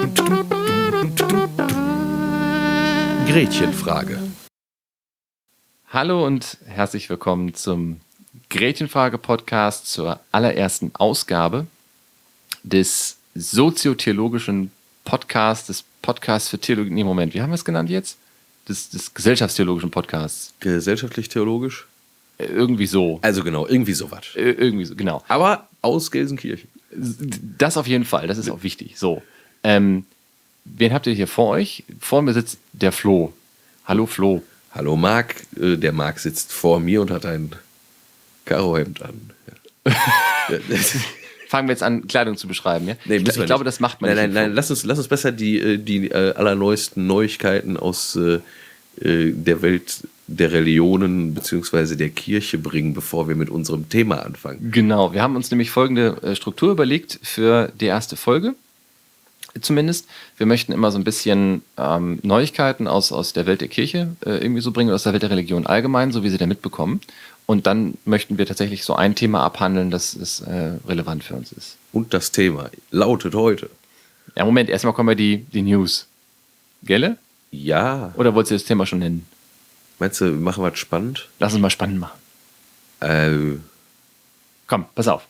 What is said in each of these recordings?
Gretchenfrage. Hallo und herzlich willkommen zum Gretchenfrage-Podcast zur allerersten Ausgabe des soziotheologischen Podcasts, des Podcasts für Theologie. Nee, Moment, wie haben wir es genannt jetzt? Des gesellschaftstheologischen Podcasts. Gesellschaftlich-theologisch? Irgendwie so. Also genau, irgendwie sowas. Irgendwie so, genau. Aber aus Gelsenkirchen. Das auf jeden Fall, das ist auch wichtig. So, wen habt ihr hier vor euch? Vor mir sitzt der Flo. Hallo Flo. Hallo Marc. Der Marc sitzt vor mir und hat ein Karohemd an. Ja. Fangen wir jetzt an, Kleidung zu beschreiben, ja? Nee, ich glaube, das macht man nicht. Nein, lass uns besser die allerneuesten Neuigkeiten aus der Welt der Religionen bzw. der Kirche bringen, bevor wir mit unserem Thema anfangen. Genau, wir haben uns nämlich folgende Struktur überlegt für die erste Folge. Zumindest. Wir möchten immer so ein bisschen Neuigkeiten aus der Welt der Kirche irgendwie so bringen, aus der Welt der Religion allgemein, so wie sie da mitbekommen. Und dann möchten wir tatsächlich so ein Thema abhandeln, das relevant für uns ist. Und das Thema lautet heute. Ja, Moment, erstmal kommen wir die News. Gelle? Ja. Oder wolltest du das Thema schon nennen? Meinst du, wir machen was spannend? Lass uns mal spannend machen. Komm, pass auf.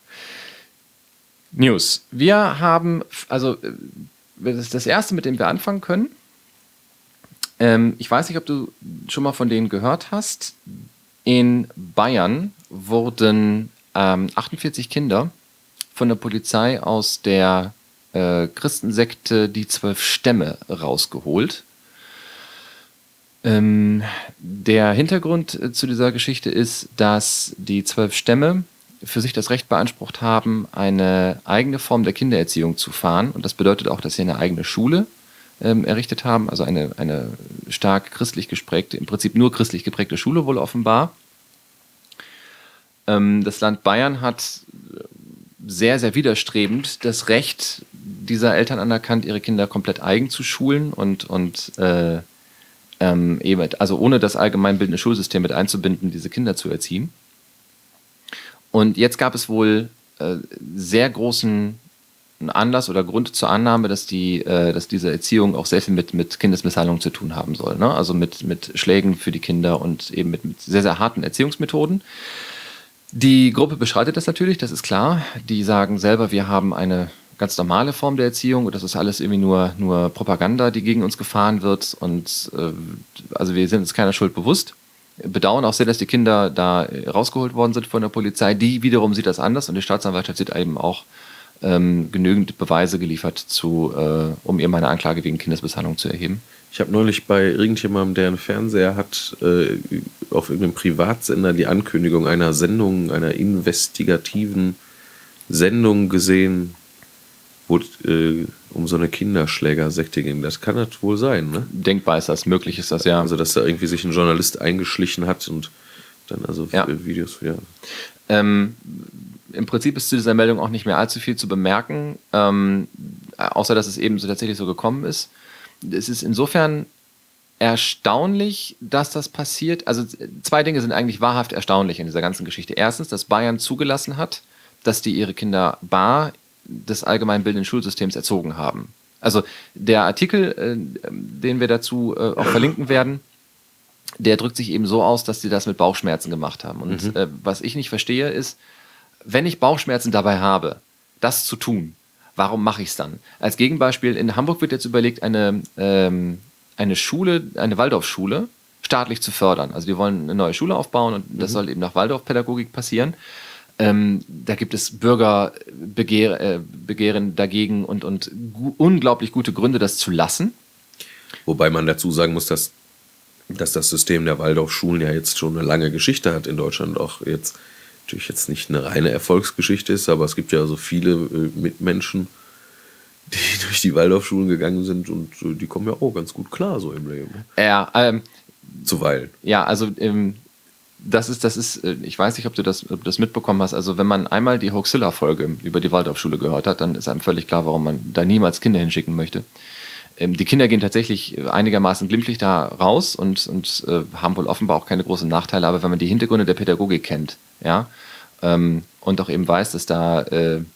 News. Wir haben, also das ist das erste, mit dem wir anfangen können. Ich weiß nicht, ob du schon mal von denen gehört hast. In Bayern wurden 48 Kinder von der Polizei aus der Christensekte Die 12 Stämme rausgeholt. Der Hintergrund zu dieser Geschichte ist, dass die 12 Stämme für sich das Recht beansprucht haben, eine eigene Form der Kindererziehung zu fahren. Und das bedeutet auch, dass sie eine eigene Schule errichtet haben, also eine stark christlich geprägte, im Prinzip nur christlich geprägte Schule wohl offenbar. Das Land Bayern hat sehr, sehr widerstrebend das Recht dieser Eltern anerkannt, ihre Kinder komplett eigen zu schulen und eben, also ohne das allgemeinbildende Schulsystem mit einzubinden, diese Kinder zu erziehen. Und jetzt gab es wohl sehr großen Anlass oder Grund zur Annahme, dass diese Erziehung auch sehr viel mit Kindesmisshandlung zu tun haben soll. Ne? Also mit Schlägen für die Kinder und eben mit sehr, sehr harten Erziehungsmethoden. Die Gruppe beschreitet das natürlich, das ist klar. Die sagen selber, wir haben eine ganz normale Form der Erziehung und das ist alles irgendwie nur Propaganda, die gegen uns gefahren wird. Und also wir sind uns keiner Schuld bewusst. Bedauern auch sehr, dass die Kinder da rausgeholt worden sind von der Polizei. Die wiederum sieht das anders und die Staatsanwaltschaft sieht eben auch genügend Beweise geliefert, um eben eine Anklage wegen Kindesmisshandlung zu erheben. Ich habe neulich bei irgendjemandem, der einen Fernseher hat, auf irgendeinem Privatsender die Ankündigung einer Sendung, einer investigativen Sendung gesehen, wo um so eine Kinderschlägersekte ging. Das kann das wohl sein, ne? Denkbar ist das, möglich ist das, ja. Also, dass da irgendwie sich ein Journalist eingeschlichen hat und dann also Videos, ja. Im Prinzip ist zu dieser Meldung auch nicht mehr allzu viel zu bemerken, außer dass es eben so tatsächlich so gekommen ist. Es ist insofern erstaunlich, dass das passiert. Also zwei Dinge sind eigentlich wahrhaft erstaunlich in dieser ganzen Geschichte. Erstens, dass Bayern zugelassen hat, dass die ihre Kinder bar des allgemeinbildenden Schulsystems erzogen haben. Also der Artikel, den wir dazu auch verlinken werden, der drückt sich eben so aus, dass sie das mit Bauchschmerzen gemacht haben. Und was ich nicht verstehe ist, wenn ich Bauchschmerzen dabei habe, das zu tun, warum mache ich es dann? Als Gegenbeispiel, in Hamburg wird jetzt überlegt, eine Schule, eine Waldorfschule, staatlich zu fördern. Also die wollen eine neue Schule aufbauen und das soll eben nach Waldorfpädagogik passieren. Da gibt es Bürgerbegehren dagegen und unglaublich gute Gründe, das zu lassen. Wobei man dazu sagen muss, dass das System der Waldorfschulen ja jetzt schon eine lange Geschichte hat in Deutschland. Auch jetzt natürlich jetzt nicht eine reine Erfolgsgeschichte ist, aber es gibt ja so viele Mitmenschen, die durch die Waldorfschulen gegangen sind und die kommen ja auch ganz gut klar so im Leben. Ja, zuweilen. Ja, also das ist, ich weiß nicht, ob du das mitbekommen hast, also wenn man einmal die Hoaxilla-Folge über die Waldorfschule gehört hat, dann ist einem völlig klar, warum man da niemals Kinder hinschicken möchte. Die Kinder gehen tatsächlich einigermaßen glimpflich da raus und haben wohl offenbar auch keine großen Nachteile, aber wenn man die Hintergründe der Pädagogik kennt, ja, und auch eben weiß, dass da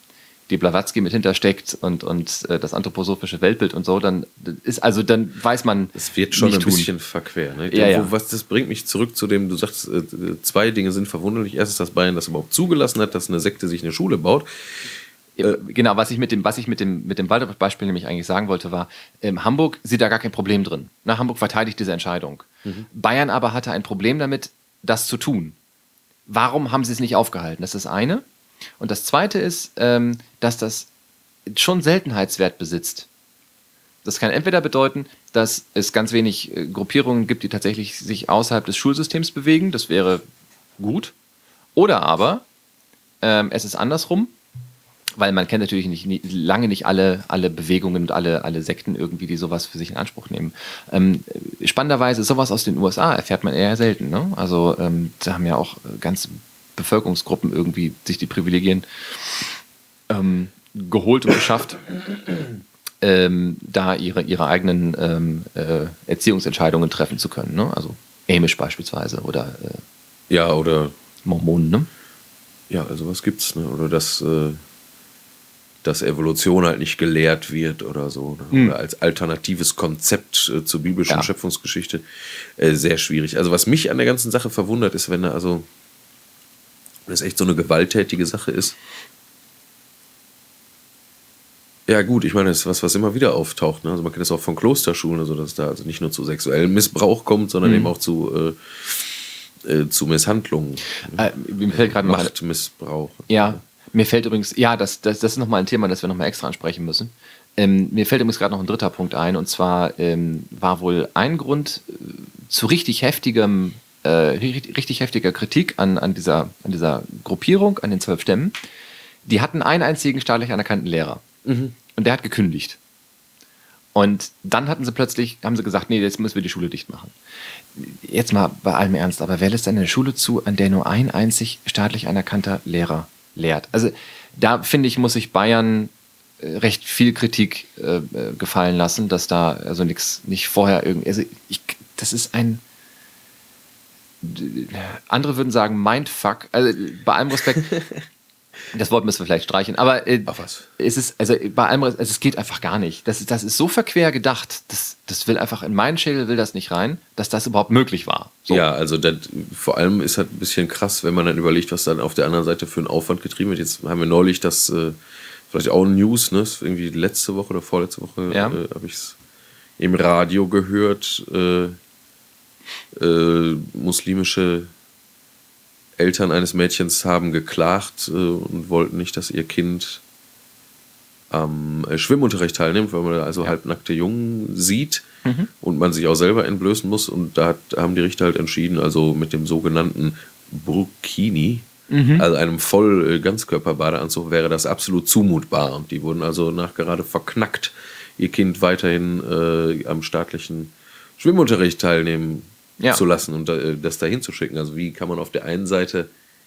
die Blavatsky mit hintersteckt und das anthroposophische Weltbild und so, dann weiß man. Es wird schon ein bisschen verquer. Ne? Das bringt mich zurück zu dem, du sagst, zwei Dinge sind verwunderlich. Erstens, dass Bayern das überhaupt zugelassen hat, dass eine Sekte sich eine Schule baut. Genau, was ich mit dem Waldorf-Beispiel nämlich eigentlich sagen wollte, war, Hamburg sieht da gar kein Problem drin. Hamburg verteidigt diese Entscheidung. Bayern aber hatte ein Problem damit, das zu tun. Warum haben sie es nicht aufgehalten? Das ist das eine. Und das zweite ist, dass das schon Seltenheitswert besitzt. Das kann entweder bedeuten, dass es ganz wenig Gruppierungen gibt, die tatsächlich sich außerhalb des Schulsystems bewegen. Das wäre gut. Oder aber es ist andersrum, weil man kennt natürlich lange nicht alle Bewegungen und alle Sekten irgendwie, die sowas für sich in Anspruch nehmen. Spannenderweise, sowas aus den USA erfährt man eher selten. Ne? Also da haben ja auch ganze Bevölkerungsgruppen irgendwie sich die Privilegien geholt und geschafft, da ihre eigenen Erziehungsentscheidungen treffen zu können. Ne? Also Amish beispielsweise oder oder Mormonen. Ne? Ja, also was gibt's? Ne? Oder dass Evolution halt nicht gelehrt wird oder so. Ne? Oder als alternatives Konzept zur biblischen Schöpfungsgeschichte. Sehr schwierig. Also was mich an der ganzen Sache verwundert ist, wenn das echt so eine gewalttätige Sache ist. Ja gut, ich meine, das ist was immer wieder auftaucht. Ne? Also man kennt das auch von Klosterschulen, also dass da also nicht nur zu sexuellem Missbrauch kommt, sondern eben auch zu Misshandlungen. Mir fällt gerade Machtmissbrauch. Ja, mir fällt übrigens, das ist nochmal ein Thema, das wir nochmal extra ansprechen müssen. Mir fällt übrigens gerade noch ein dritter Punkt ein, und zwar war wohl ein Grund zu richtig heftiger Kritik an dieser Gruppierung, an den 12 Stämmen. Die hatten einen einzigen staatlich anerkannten Lehrer. Und der hat gekündigt. Und dann haben sie gesagt, nee, jetzt müssen wir die Schule dicht machen. Jetzt mal bei allem Ernst, aber wer lässt eine Schule zu, an der nur ein einzig staatlich anerkannter Lehrer lehrt? Also da, finde ich, muss sich Bayern recht viel Kritik gefallen lassen, dass da also nicht vorher irgendwie, das ist ein, andere würden sagen Mindfuck, also bei allem Respekt, das Wort müssen wir vielleicht streichen, aber es ist, also bei allem, es geht einfach gar nicht. Das ist so verquer gedacht, das will einfach, in meinen Schädel will das nicht rein, dass das überhaupt möglich war. So. Ja, also vor allem ist halt ein bisschen krass, wenn man dann überlegt, was dann auf der anderen Seite für einen Aufwand getrieben wird. Jetzt haben wir neulich das, vielleicht auch News, ne? Irgendwie letzte Woche oder vorletzte Woche habe ich es im Radio gehört, muslimische Eltern eines Mädchens haben geklagt und wollten nicht, dass ihr Kind am Schwimmunterricht teilnimmt, weil man da also halbnackte Jungen sieht und man sich auch selber entblößen muss. Und da haben die Richter halt entschieden, also mit dem sogenannten Burkini, also einem Voll-Ganzkörper-Badeanzug, wäre das absolut zumutbar. Und die wurden also nachgerade verknackt, ihr Kind weiterhin am staatlichen Schwimmunterricht teilnehmen zu lassen und das dahin zu schicken. Also wie kann man auf der einen Seite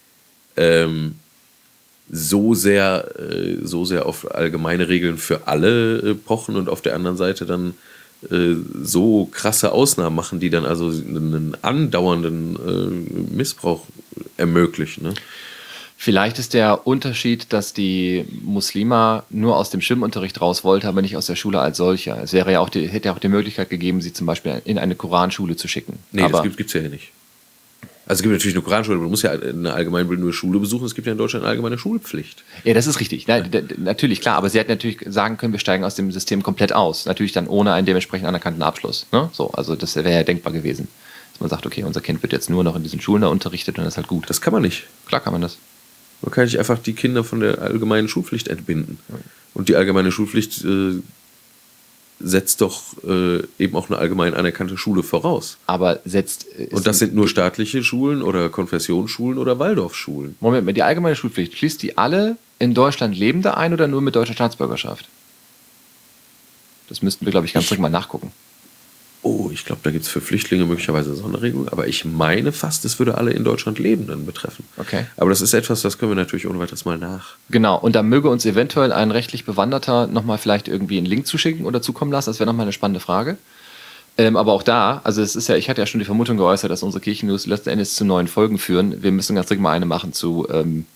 so sehr auf allgemeine Regeln für alle pochen und auf der anderen Seite dann so krasse Ausnahmen machen, die dann also einen andauernden Missbrauch ermöglichen. Ne? Vielleicht ist der Unterschied, dass die Muslima nur aus dem Schwimmunterricht raus wollte, aber nicht aus der Schule als solcher. Es hätte ja auch die Möglichkeit gegeben, sie zum Beispiel in eine Koranschule zu schicken. Nee, aber das gibt's ja hier nicht. Also es gibt natürlich eine Koranschule, aber du musst ja eine allgemeinbildende Schule besuchen. Es gibt ja in Deutschland eine allgemeine Schulpflicht. Ja, das ist richtig. Natürlich, klar. Aber sie hätten natürlich sagen können, wir steigen aus dem System komplett aus. Natürlich dann ohne einen dementsprechend anerkannten Abschluss. Ne? So, also das wäre ja denkbar gewesen. Dass man sagt, okay, unser Kind wird jetzt nur noch in diesen Schulen da unterrichtet und das ist halt gut. Das kann man nicht. Klar kann man das. Man kann nicht einfach die Kinder von der allgemeinen Schulpflicht entbinden. Und die allgemeine Schulpflicht setzt doch eben auch eine allgemein anerkannte Schule voraus. Aber und das sind nur staatliche Schulen oder Konfessionsschulen oder Waldorfschulen. Moment mal, die allgemeine Schulpflicht, schließt die alle in Deutschland Lebende ein oder nur mit deutscher Staatsbürgerschaft? Das müssten wir, glaube ich, ganz dringend mal nachgucken. Oh, ich glaube, da gibt es für Flüchtlinge möglicherweise Sonderregelungen, aber ich meine fast, es würde alle in Deutschland Lebenden betreffen. Okay. Aber das ist etwas, das können wir natürlich ohne weiteres mal nach. Genau, und da möge uns eventuell ein rechtlich Bewanderter nochmal vielleicht irgendwie einen Link zuschicken oder zukommen lassen. Das wäre nochmal eine spannende Frage. Aber auch da, also es ist ja, ich hatte ja schon die Vermutung geäußert, dass unsere Kirchennews letzten Endes zu neuen Folgen führen. Wir müssen ganz dringend mal eine machen zu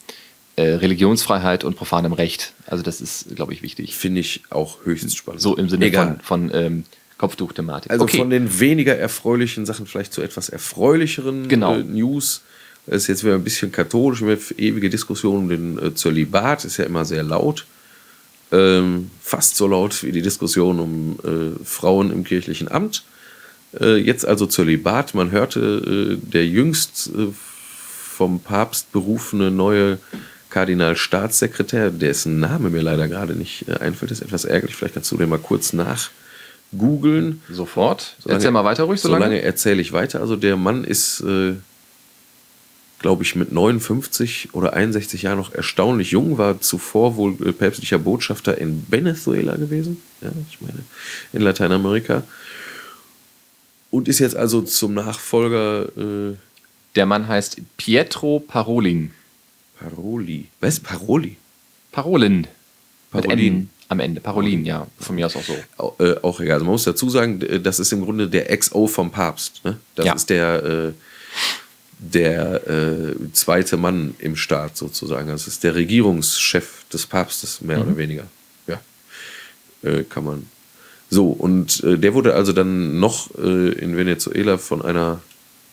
Religionsfreiheit und profanem Recht. Also das ist, glaube ich, wichtig. Finde ich auch höchst spannend. So im Sinne von Kopftuch-Thematik. Also von den weniger erfreulichen Sachen vielleicht zu etwas erfreulicheren News. Das ist jetzt wieder ein bisschen katholisch, mit ewige Diskussion um den Zölibat, ist ja immer sehr laut. Fast so laut wie die Diskussion um Frauen im kirchlichen Amt. Jetzt also Zölibat. Man hörte, der jüngst vom Papst berufene neue Kardinalstaatssekretär, dessen Name mir leider gerade nicht einfällt, ist etwas ärgerlich. Vielleicht kannst du den mal kurz nachgoogeln. Sofort. Erzähl mal weiter ruhig, solange erzähle ich weiter. Also der Mann ist, glaube ich, mit 59 oder 61 Jahren noch erstaunlich jung, war zuvor wohl päpstlicher Botschafter in Venezuela gewesen, ja, ich meine, in Lateinamerika. Und ist jetzt also zum Nachfolger. Der Mann heißt Pietro Parolin. Paroli. Was? Paroli? Parolin. Parolin. Mit N am Ende. Parolin, ja. Von mir aus auch so. Auch egal. Also man muss dazu sagen, das ist im Grunde der XO vom Papst. Ne? Das ist der zweite Mann im Staat sozusagen. Das ist der Regierungschef des Papstes, mehr oder weniger. Ja. Kann man. So, und der wurde also dann noch in Venezuela von einer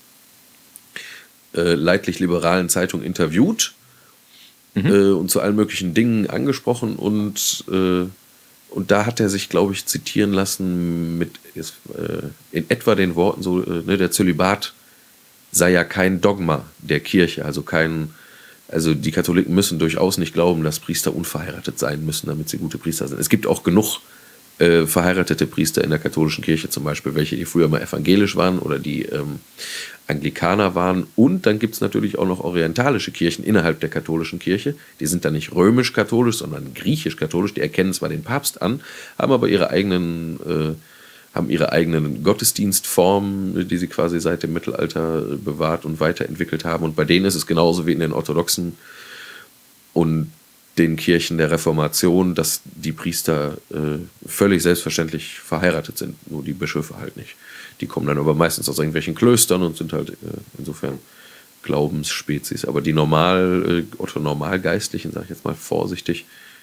leidlich-liberalen Zeitung interviewt und zu allen möglichen Dingen angesprochen und da hat er sich, glaube ich, zitieren lassen mit in etwa den Worten so, der Zölibat sei ja kein Dogma der Kirche, also die Katholiken müssen durchaus nicht glauben, dass Priester unverheiratet sein müssen, damit sie gute Priester sind. Es gibt auch genug verheiratete Priester in der katholischen Kirche, zum Beispiel welche, die früher mal evangelisch waren oder die Anglikaner waren. Und dann gibt es natürlich auch noch orientalische Kirchen innerhalb der katholischen Kirche. Die sind dann nicht römisch-katholisch, sondern griechisch-katholisch. Die erkennen zwar den Papst an, haben aber ihre eigenen Gottesdienstformen, die sie quasi seit dem Mittelalter bewahrt und weiterentwickelt haben. Und bei denen ist es genauso wie in den orthodoxen und den Kirchen der Reformation, dass die Priester völlig selbstverständlich verheiratet sind, nur die Bischöfe halt nicht. Die kommen dann aber meistens aus irgendwelchen Klöstern und sind halt insofern Glaubensspezies. Aber die Normalgeistlichen, sage ich jetzt mal vorsichtig,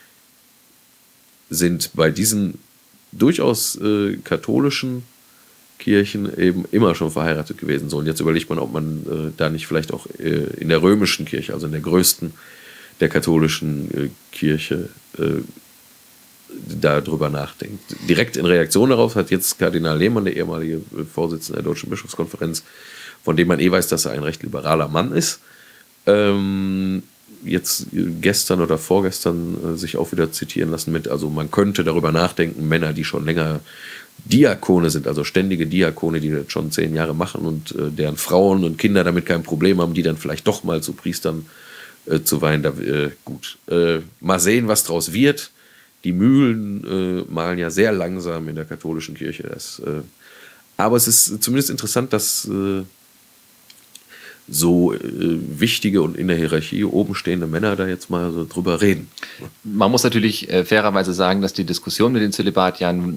sind bei diesen durchaus katholischen Kirchen eben immer schon verheiratet gewesen. So, und jetzt überlegt man, ob man da nicht vielleicht auch in der römischen Kirche, also in der größten der katholischen Kirche, darüber nachdenkt. Direkt in Reaktion darauf hat jetzt Kardinal Lehmann, der ehemalige Vorsitzende der Deutschen Bischofskonferenz, von dem man weiß, dass er ein recht liberaler Mann ist, jetzt gestern oder vorgestern sich auch wieder zitieren lassen mit, also man könnte darüber nachdenken, Männer, die schon länger Diakone sind, also ständige Diakone, die das schon 10 Jahre machen und deren Frauen und Kinder damit kein Problem haben, die dann vielleicht doch mal zu Priestern zu weihen. Gut. Mal sehen, was draus wird. Die Mühlen mahlen ja sehr langsam in der katholischen Kirche. Aber es ist zumindest interessant, dass so wichtige und in der Hierarchie oben stehende Männer da jetzt mal so drüber reden. Man muss natürlich fairerweise sagen, dass die Diskussion mit den Zölibatiern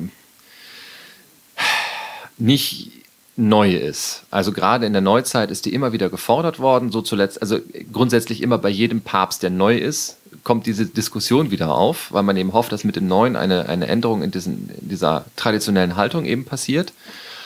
nicht neu ist. Also gerade in der Neuzeit ist die immer wieder gefordert worden, so zuletzt, also grundsätzlich immer bei jedem Papst, der neu ist, kommt diese Diskussion wieder auf, weil man eben hofft, dass mit dem Neuen eine Änderung in dieser traditionellen Haltung eben passiert.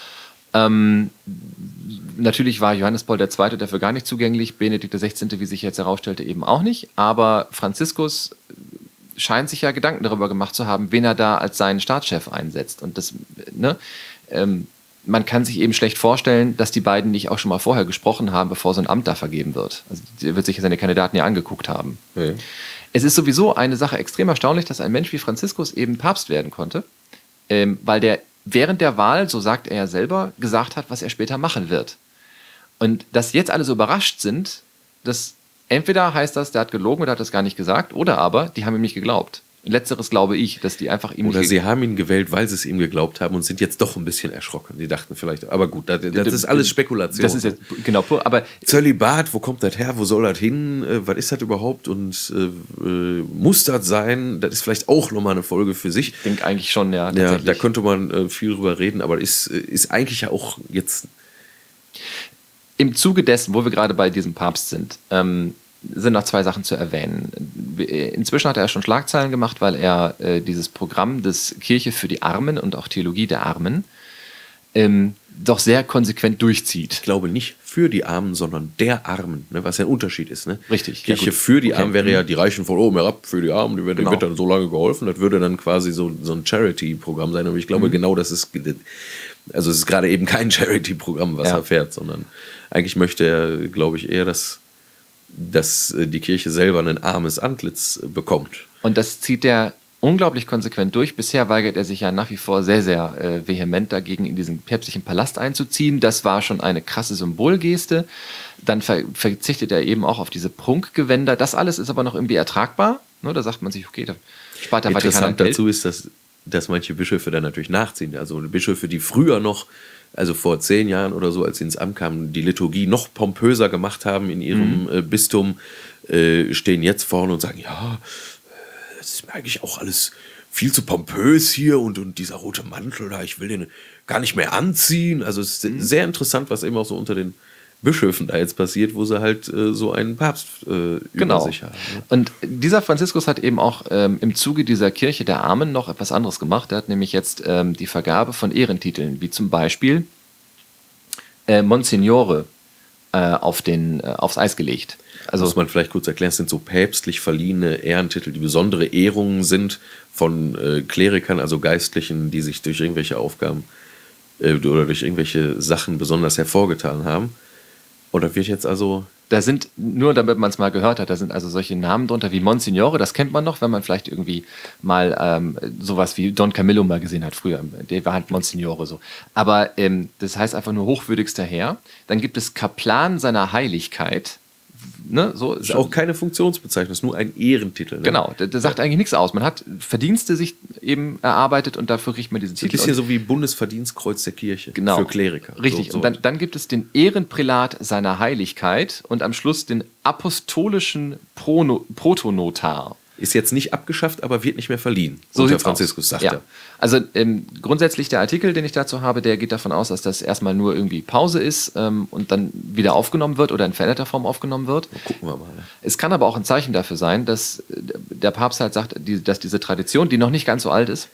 Natürlich war Johannes Paul II. Dafür gar nicht zugänglich, Benedikt XVI., wie sich jetzt herausstellte, eben auch nicht, aber Franziskus scheint sich ja Gedanken darüber gemacht zu haben, wen er da als seinen Staatschef einsetzt. Und das, man kann sich eben schlecht vorstellen, dass die beiden nicht auch schon mal vorher gesprochen haben, bevor so ein Amt da vergeben wird. Also der wird sich seine Kandidaten ja angeguckt haben. Ja. Es ist sowieso eine Sache extrem erstaunlich, dass ein Mensch wie Franziskus eben Papst werden konnte, weil der während der Wahl, so sagt er ja selber, gesagt hat, was er später machen wird. Und dass jetzt alle so überrascht sind, dass entweder heißt das, der hat gelogen oder hat das gar nicht gesagt, oder aber, die haben ihm nicht geglaubt. Letzteres glaube ich, dass die einfach ihm... Oder sie haben ihn gewählt, weil sie es ihm geglaubt haben und sind jetzt doch ein bisschen erschrocken. Die dachten vielleicht, aber gut, das ist alles Spekulation. Das ist jetzt, genau, aber... Zölibat, wo kommt das her, wo soll das hin, was ist das überhaupt und muss das sein? Das ist vielleicht auch nochmal eine Folge für sich. Ich denke eigentlich schon, ja. Ja, da könnte man viel drüber reden, aber ist eigentlich ja auch jetzt... Im Zuge dessen, wo wir gerade bei diesem Papst sind, sind noch zwei Sachen zu erwähnen. Inzwischen hat er schon Schlagzeilen gemacht, weil er dieses Programm des Kirche für die Armen und auch Theologie der Armen doch sehr konsequent durchzieht. Ich glaube nicht für die Armen, sondern der Armen, ne, was ja ein Unterschied ist. Ne? Richtig. Kirche Ja, gut. für die Armen wäre ja die Reichen von oben herab für die Armen, denen Genau. wird dann so lange geholfen. Das würde dann quasi so ein Charity-Programm sein. Aber ich glaube genau, das ist, also es ist gerade eben kein Charity-Programm, was er fährt, sondern eigentlich möchte er, glaube ich, eher, dass die Kirche selber ein armes Antlitz bekommt. Und das zieht er unglaublich konsequent durch. Bisher weigert er sich ja nach wie vor sehr, sehr vehement dagegen, in diesen päpstlichen Palast einzuziehen. Das war schon eine krasse Symbolgeste. Dann verzichtet er eben auch auf diese Prunkgewänder. Das alles ist aber noch irgendwie ertragbar. Ne, da sagt man sich, okay, da spart der Vatikan Interessant Geld. dazu ist, dass manche Bischöfe dann natürlich nachziehen. Also Bischöfe, die früher noch, also vor 10 Jahren oder so, als sie ins Amt kamen, die Liturgie noch pompöser gemacht haben in ihrem Bistum, stehen jetzt vorne und sagen, ja, das ist mir eigentlich auch alles viel zu pompös hier und dieser rote Mantel da, ich will den gar nicht mehr anziehen. Also es ist sehr interessant, was eben auch so unter den Bischöfen da jetzt passiert, wo sie halt so einen Papst über sich haben. Ne? Und dieser Franziskus hat eben auch im Zuge dieser Kirche der Armen noch etwas anderes gemacht. Er hat nämlich jetzt die Vergabe von Ehrentiteln, wie zum Beispiel Monsignore aufs Eis gelegt. Also muss man vielleicht kurz erklären, es sind so päpstlich verliehene Ehrentitel, die besondere Ehrungen sind von Klerikern, also Geistlichen, die sich durch irgendwelche Aufgaben oder durch irgendwelche Sachen besonders hervorgetan haben. Oder wird jetzt also... Da sind, nur damit man es mal gehört hat, da sind also solche Namen drunter wie Monsignore, das kennt man noch, wenn man vielleicht irgendwie mal sowas wie Don Camillo mal gesehen hat früher. Der war halt Monsignore so. Aber das heißt einfach nur hochwürdigster Herr. Dann gibt es Kaplan seiner Heiligkeit. Ne, so, Das ist auch keine Funktionsbezeichnung, das ist nur ein Ehrentitel. Ne? Genau, der sagt eigentlich nichts aus. Man hat Verdienste sich eben erarbeitet und dafür kriegt man diesen Ein Titel. bisschen so wie Bundesverdienstkreuz der Kirche für Kleriker. Richtig, So. und dann gibt es den Ehrenprälat seiner Heiligkeit und am Schluss den apostolischen Protonotar. Ist jetzt nicht abgeschafft, aber wird nicht mehr verliehen. So unter sieht's Franziskus, aus. sagt Ja. er. Also grundsätzlich der Artikel, den ich dazu habe, der geht davon aus, dass das erstmal nur irgendwie Pause ist und dann wieder aufgenommen wird oder in veränderter Form aufgenommen wird. Gucken wir mal. Es kann aber auch ein Zeichen dafür sein, dass der Papst halt sagt, dass diese Tradition, die noch nicht ganz so alt ist,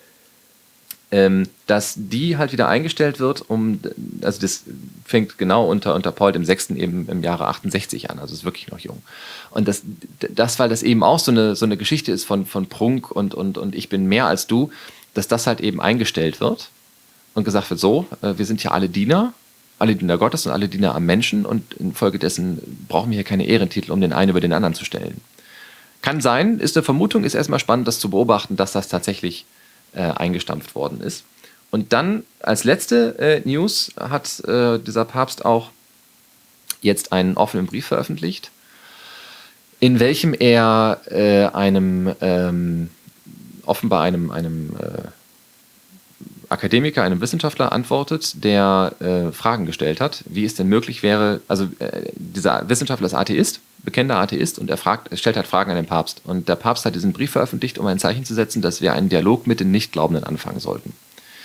dass die halt wieder eingestellt wird, also das fängt genau unter Paul VI. Eben im Jahre 68 an, also ist wirklich noch jung. Und das weil das eben auch so eine Geschichte ist von Prunk und ich bin mehr als du, dass das halt eben eingestellt wird und gesagt wird, so, wir sind ja alle Diener Gottes und alle Diener am Menschen und infolgedessen brauchen wir hier keine Ehrentitel, um den einen über den anderen zu stellen. Kann sein, ist eine Vermutung, ist erstmal spannend, das zu beobachten, dass das tatsächlich eingestampft worden ist. Und dann als letzte News hat dieser Papst auch jetzt einen offenen Brief veröffentlicht, in welchem er offenbar einem Akademiker, einem Wissenschaftler antwortet, der Fragen gestellt hat, wie es denn möglich wäre, also dieser Wissenschaftler ist Atheist, bekennender Atheist, und er stellt halt Fragen an den Papst. Und der Papst hat diesen Brief veröffentlicht, um ein Zeichen zu setzen, dass wir einen Dialog mit den Nichtglaubenden anfangen sollten.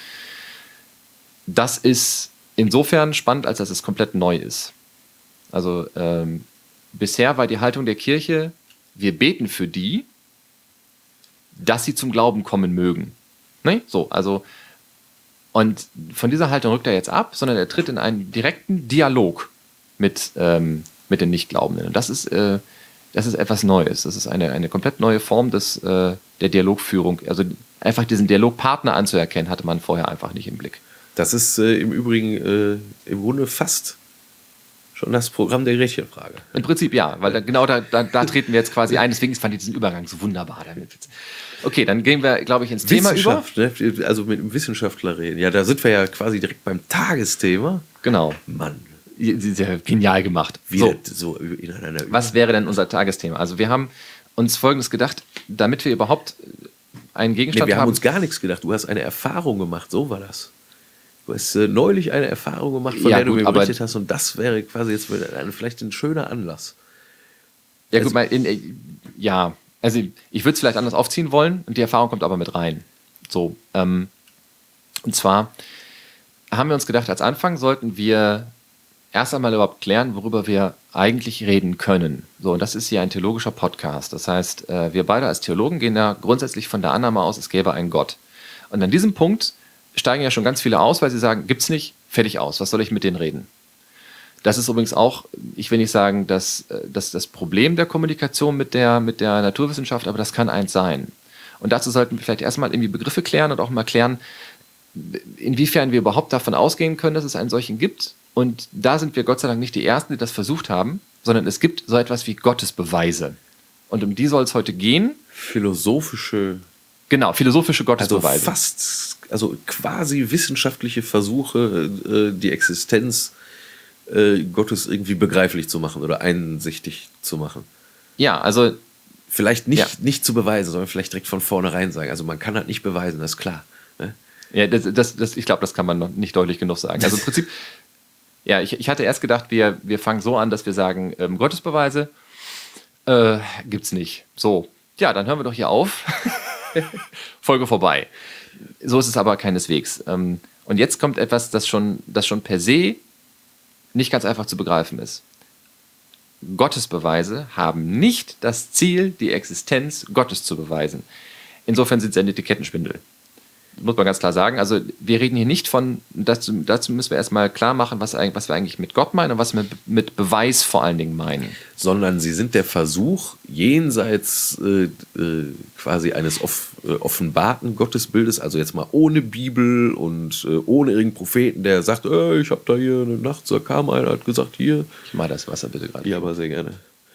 Das ist insofern spannend, als dass es komplett neu ist. Also bisher war die Haltung der Kirche, wir beten für die, dass sie zum Glauben kommen mögen. Ne? So, also und von dieser Haltung rückt er jetzt ab, sondern er tritt in einen direkten Dialog mit den Nichtglaubenden. Und das ist etwas Neues. Das ist eine komplett neue Form der Dialogführung. Also einfach diesen Dialogpartner anzuerkennen, hatte man vorher einfach nicht im Blick. Das ist im Übrigen im Grunde fast schon das Programm der Gretchenfrage. Im Prinzip ja, weil da treten wir jetzt quasi ein. Deswegen fand ich diesen Übergang so wunderbar damit. Okay, dann gehen wir, glaube ich, ins Thema über. Ne? Also mit einem Wissenschaftler reden. Ja, da sind wir ja quasi direkt beim Tagesthema. Genau. Mann. Sehr genial gemacht. Was wäre denn unser Tagesthema? Also wir haben uns Folgendes gedacht, damit wir überhaupt einen Gegenstand wir haben uns gar nichts gedacht. Du hast eine Erfahrung gemacht, so war das. Du hast neulich eine Erfahrung gemacht, von der du mir berichtet hast, und das wäre quasi jetzt vielleicht ein schöner Anlass. Ja, gut, also ich würde es vielleicht anders aufziehen wollen und die Erfahrung kommt aber mit rein. So, und zwar haben wir uns gedacht, als Anfang sollten wir erst einmal überhaupt klären, worüber wir eigentlich reden können. So, und das ist hier ein theologischer Podcast. Das heißt, wir beide als Theologen gehen da grundsätzlich von der Annahme aus, es gäbe einen Gott. Und an diesem Punkt steigen ja schon ganz viele aus, weil sie sagen, gibt's nicht, fertig aus, was soll ich mit denen reden? Das ist übrigens auch, ich will nicht sagen, dass das Problem der Kommunikation mit der Naturwissenschaft, aber das kann eins sein. Und dazu sollten wir vielleicht erstmal irgendwie Begriffe klären und auch mal klären, inwiefern wir überhaupt davon ausgehen können, dass es einen solchen gibt. Und da sind wir Gott sei Dank nicht die Ersten, die das versucht haben, sondern es gibt so etwas wie Gottesbeweise. Und um die soll es heute gehen. Philosophische Gottesbeweise. Also quasi wissenschaftliche Versuche, die Existenz Gottes irgendwie begreiflich zu machen oder einsichtig zu machen. Ja, also vielleicht nicht zu beweisen, sondern vielleicht direkt von vornherein sagen. Also man kann halt nicht beweisen, das ist klar. Ne? Ja, ich glaube, das kann man noch nicht deutlich genug sagen. Also im Prinzip, ja, ich hatte erst gedacht, wir fangen so an, dass wir sagen, Gottesbeweise gibt's nicht. So, ja, dann hören wir doch hier auf. Folge vorbei. So ist es aber keineswegs. Und jetzt kommt etwas, das schon per se nicht ganz einfach zu begreifen ist. Gottesbeweise haben nicht das Ziel, die Existenz Gottes zu beweisen. Insofern sind sie ein Etikettenschwindel. Muss man ganz klar sagen. Also wir reden hier nicht von, dazu müssen wir erstmal klar machen, was wir eigentlich mit Gott meinen und was wir mit Beweis vor allen Dingen meinen. Sondern sie sind der Versuch, jenseits quasi eines offenbarten Gottesbildes, also jetzt mal ohne Bibel und ohne irgendeinen Propheten, der sagt, ich habe da hier eine Nacht, da kam einer, hat gesagt, hier. Ich mache das Wasser bitte gerade. Ja, aber sehr gerne.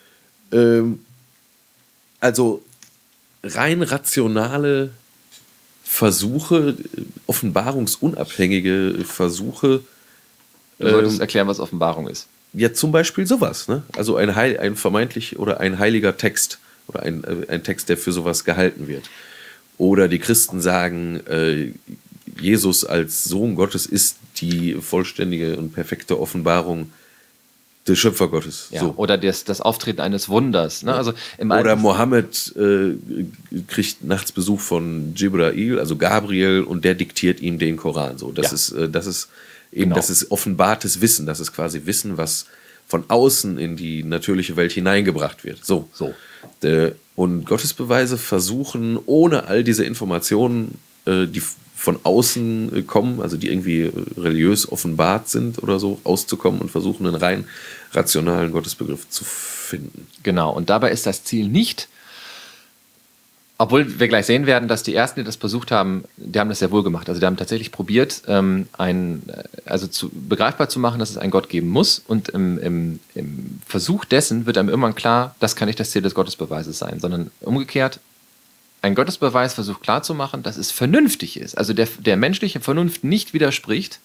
Also rein rationale Versuche, offenbarungsunabhängige Versuche. Du solltest erklären, was Offenbarung ist. Ja, zum Beispiel sowas. Ne? Also ein vermeintlich oder ein heiliger Text oder ein Text, der für sowas gehalten wird. Oder die Christen sagen, Jesus als Sohn Gottes ist die vollständige und perfekte Offenbarung des Schöpfergottes. Ja, so. Oder das Auftreten eines Wunders. Ne? Ja. Also oder Mohammed kriegt nachts Besuch von Jibrail, also Gabriel, und der diktiert ihm den Koran. So, das ist eben, genau. Das ist offenbartes Wissen. Das ist quasi Wissen, was von außen in die natürliche Welt hineingebracht wird. So. Und Gottesbeweise versuchen, ohne all diese Informationen, die von außen kommen, also die irgendwie religiös offenbart sind oder so, auszukommen und versuchen, einen rein rationalen Gottesbegriff zu finden. Genau, und dabei ist das Ziel nicht, obwohl wir gleich sehen werden, dass die Ersten, die das versucht haben, die haben das sehr wohl gemacht. Also die haben tatsächlich probiert, begreifbar zu machen, dass es einen Gott geben muss. Und im Versuch dessen wird einem irgendwann klar, das kann nicht das Ziel des Gottesbeweises sein, sondern umgekehrt, ein Gottesbeweis versucht klarzumachen, dass es vernünftig ist, also der menschlichen Vernunft nicht widerspricht,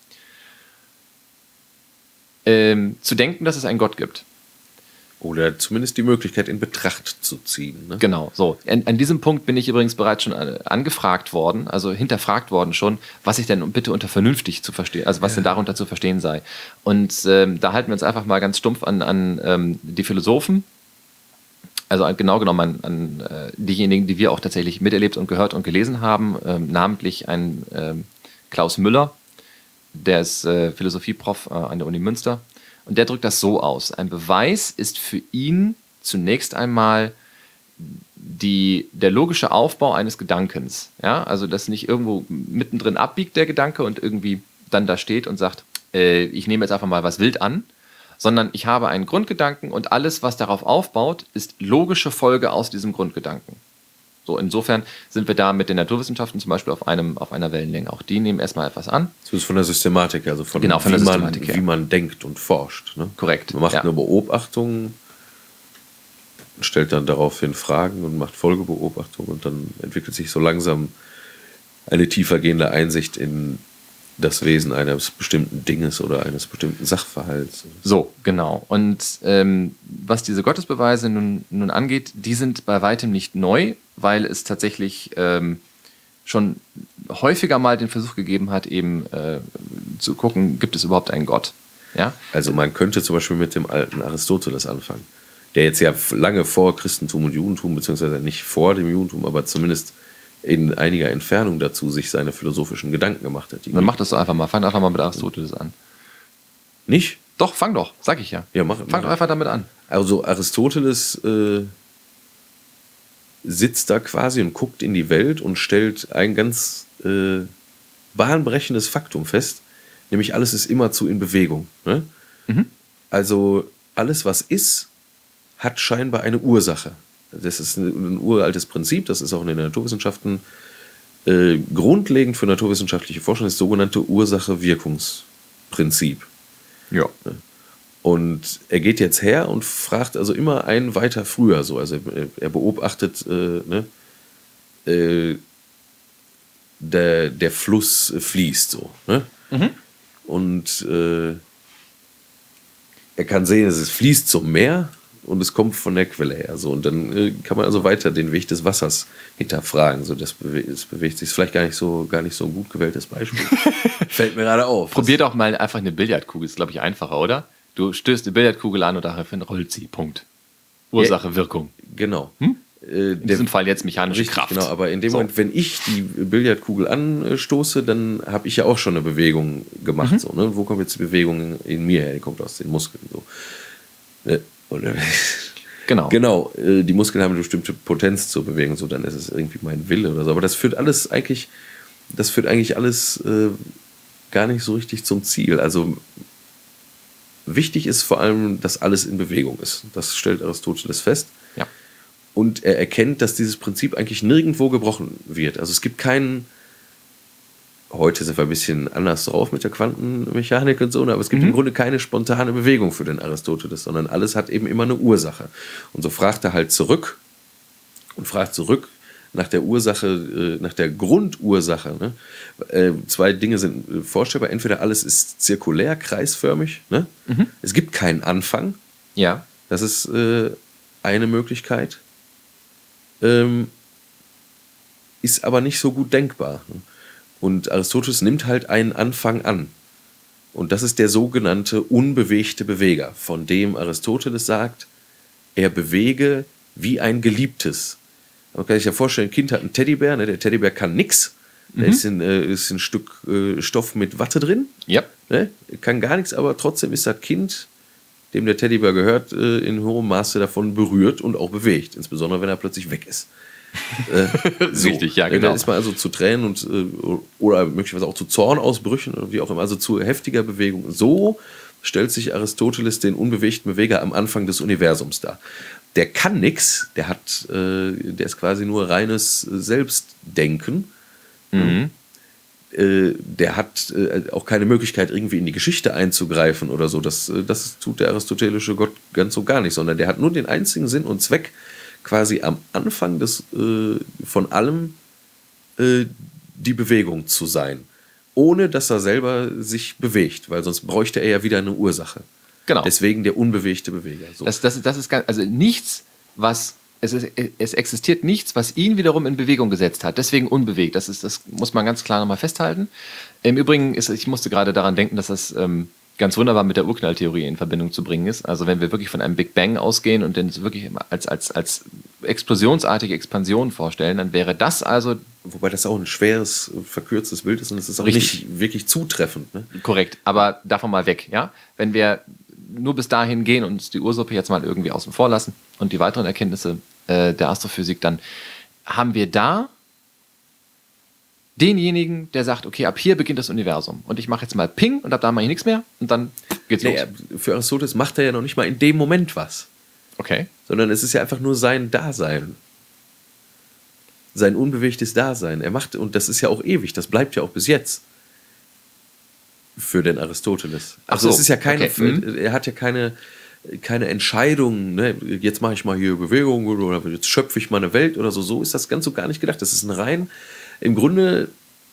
zu denken, dass es einen Gott gibt. Oder zumindest die Möglichkeit in Betracht zu ziehen. Ne? Genau, so. An diesem Punkt bin ich übrigens bereits schon angefragt worden, also hinterfragt worden schon, was ich denn bitte unter vernünftig zu verstehen, also was denn darunter zu verstehen sei. Und da halten wir uns einfach mal ganz stumpf an die Philosophen, also genau genommen an diejenigen, die wir auch tatsächlich miterlebt und gehört und gelesen haben, namentlich ein Klaus Müller, der ist Philosophieprof an der Uni Münster, und der drückt das so aus. Ein Beweis ist für ihn zunächst einmal der logische Aufbau eines Gedankens. Ja? Also, dass nicht irgendwo mittendrin abbiegt der Gedanke und irgendwie dann da steht und sagt, ich nehme jetzt einfach mal was wild an, sondern ich habe einen Grundgedanken und alles, was darauf aufbaut, ist logische Folge aus diesem Grundgedanken. So, insofern sind wir da mit den Naturwissenschaften zum Beispiel auf einer Wellenlänge. Auch die nehmen erstmal etwas an. Das ist von der Systematik, also wie man denkt und forscht. Ne? Korrekt. Man macht eine Beobachtung, stellt dann daraufhin Fragen und macht Folgebeobachtungen und dann entwickelt sich so langsam eine tiefergehende Einsicht in das Wesen eines bestimmten Dinges oder eines bestimmten Sachverhalts. So, genau. Und was diese Gottesbeweise nun angeht, die sind bei weitem nicht neu, weil es tatsächlich schon häufiger mal den Versuch gegeben hat, eben zu gucken, gibt es überhaupt einen Gott? Ja? Also man könnte zum Beispiel mit dem alten Aristoteles anfangen, der jetzt ja lange vor Christentum und Judentum, beziehungsweise nicht vor dem Judentum, aber zumindest in einiger Entfernung dazu sich seine philosophischen Gedanken gemacht hat. Dann mach das doch einfach mal. Fang einfach mal mit Aristoteles an. Nicht? Doch, fang doch, sag ich ja. Ja, Fang doch einfach damit an. Also Aristoteles sitzt da quasi und guckt in die Welt und stellt ein ganz bahnbrechendes Faktum fest, nämlich alles ist immerzu in Bewegung. Ne? Also alles, was ist, hat scheinbar eine Ursache. Das ist ein uraltes Prinzip, das ist auch in den Naturwissenschaften grundlegend für naturwissenschaftliche Forschung, das sogenannte Ursache-Wirkungsprinzip. Ja. Und er geht jetzt her und fragt also immer einen weiter früher so. Also er beobachtet, der Fluss fließt so. Ne? Und er kann sehen, es fließt zum Meer und es kommt von der Quelle her. So. Und dann kann man also weiter den Weg des Wassers hinterfragen. So, das bewegt sich. Ist vielleicht gar nicht so ein gut gewähltes Beispiel. Fällt mir gerade auf. Probier doch mal einfach eine Billardkugel, ist glaube ich einfacher, oder? Du stößt die Billardkugel an und daraufhin rollt sie. Punkt. Ursache, Wirkung. Genau. In diesem Fall jetzt mechanische Richtig, Kraft. genau, aber in dem Moment, wenn ich die Billardkugel anstoße, dann habe ich ja auch schon eine Bewegung gemacht. So, ne? Wo kommt jetzt die Bewegung in mir her? Die kommt aus den Muskeln. So. Genau, die Muskeln haben eine bestimmte Potenz zur Bewegung, so dann ist es irgendwie mein Wille oder so. Aber das führt eigentlich alles gar nicht so richtig zum Ziel. Also wichtig ist vor allem, dass alles in Bewegung ist. Das stellt Aristoteles fest. Ja. Und er erkennt, dass dieses Prinzip eigentlich nirgendwo gebrochen wird. Also es gibt keinen, heute sind wir ein bisschen anders drauf mit der Quantenmechanik und so, aber es gibt im Grunde keine spontane Bewegung für den Aristoteles, sondern alles hat eben immer eine Ursache. Und so fragt er halt zurück nach der Ursache, nach der Grundursache. Ne? Zwei Dinge sind vorstellbar. Entweder alles ist zirkulär, kreisförmig. Ne? Es gibt keinen Anfang. Ja. Das ist eine Möglichkeit. Ist aber nicht so gut denkbar. Und Aristoteles nimmt halt einen Anfang an. Und das ist der sogenannte unbewegte Beweger, von dem Aristoteles sagt, er bewege wie ein Geliebtes. Man kann sich ja vorstellen, ein Kind hat einen Teddybär, ne? Der Teddybär kann nichts. Da ist ein Stück Stoff mit Watte drin. Ja. Ne? Kann gar nichts, aber trotzdem ist das Kind, dem der Teddybär gehört, in hohem Maße davon berührt und auch bewegt. Insbesondere, wenn er plötzlich weg ist. Richtig, ja, genau. Dann ist man also zu Tränen und oder möglicherweise auch zu Zornausbrüchen oder wie auch immer, also zu heftiger Bewegung. So stellt sich Aristoteles den unbewegten Beweger am Anfang des Universums dar. Der kann nichts, der ist quasi nur reines Selbstdenken. Der hat auch keine Möglichkeit, irgendwie in die Geschichte einzugreifen oder so. Das tut der aristotelische Gott ganz so gar nicht, sondern der hat nur den einzigen Sinn und Zweck, quasi am Anfang von allem die Bewegung zu sein, ohne dass er selber sich bewegt, weil sonst bräuchte er ja wieder eine Ursache. Genau. Deswegen der unbewegte Beweger. So. Das ist also nichts, es existiert nichts, was ihn wiederum in Bewegung gesetzt hat. Deswegen unbewegt. Das muss man ganz klar nochmal festhalten. Im Übrigen ich musste gerade daran denken, dass das ganz wunderbar mit der Urknalltheorie in Verbindung zu bringen ist. Also wenn wir wirklich von einem Big Bang ausgehen und den wirklich als explosionsartige Expansion vorstellen, dann wäre das also... Wobei das auch ein schweres, verkürztes Bild ist und es ist auch nicht wirklich zutreffend. Ne? Korrekt, aber davon mal weg. Ja? Wenn wir nur bis dahin gehen und uns die Ursuppe jetzt mal irgendwie außen vor lassen und die weiteren Erkenntnisse der Astrophysik, dann haben wir da denjenigen, der sagt, okay, ab hier beginnt das Universum. Und ich mache jetzt mal Ping und ab da mache ich nichts mehr und dann geht's los. Für Aristoteles macht er ja noch nicht mal in dem Moment was. Okay. Sondern es ist ja einfach nur sein Dasein. Sein unbewegtes Dasein. Er macht, und das ist ja auch ewig, das bleibt ja auch bis jetzt. Für den Aristoteles. Also es ist ja keine, er hat ja keine Entscheidung, ne? Jetzt mache ich mal hier Bewegung oder jetzt schöpfe ich mal eine Welt oder so. So ist das ganz so gar nicht gedacht. Das ist ein rein... Im Grunde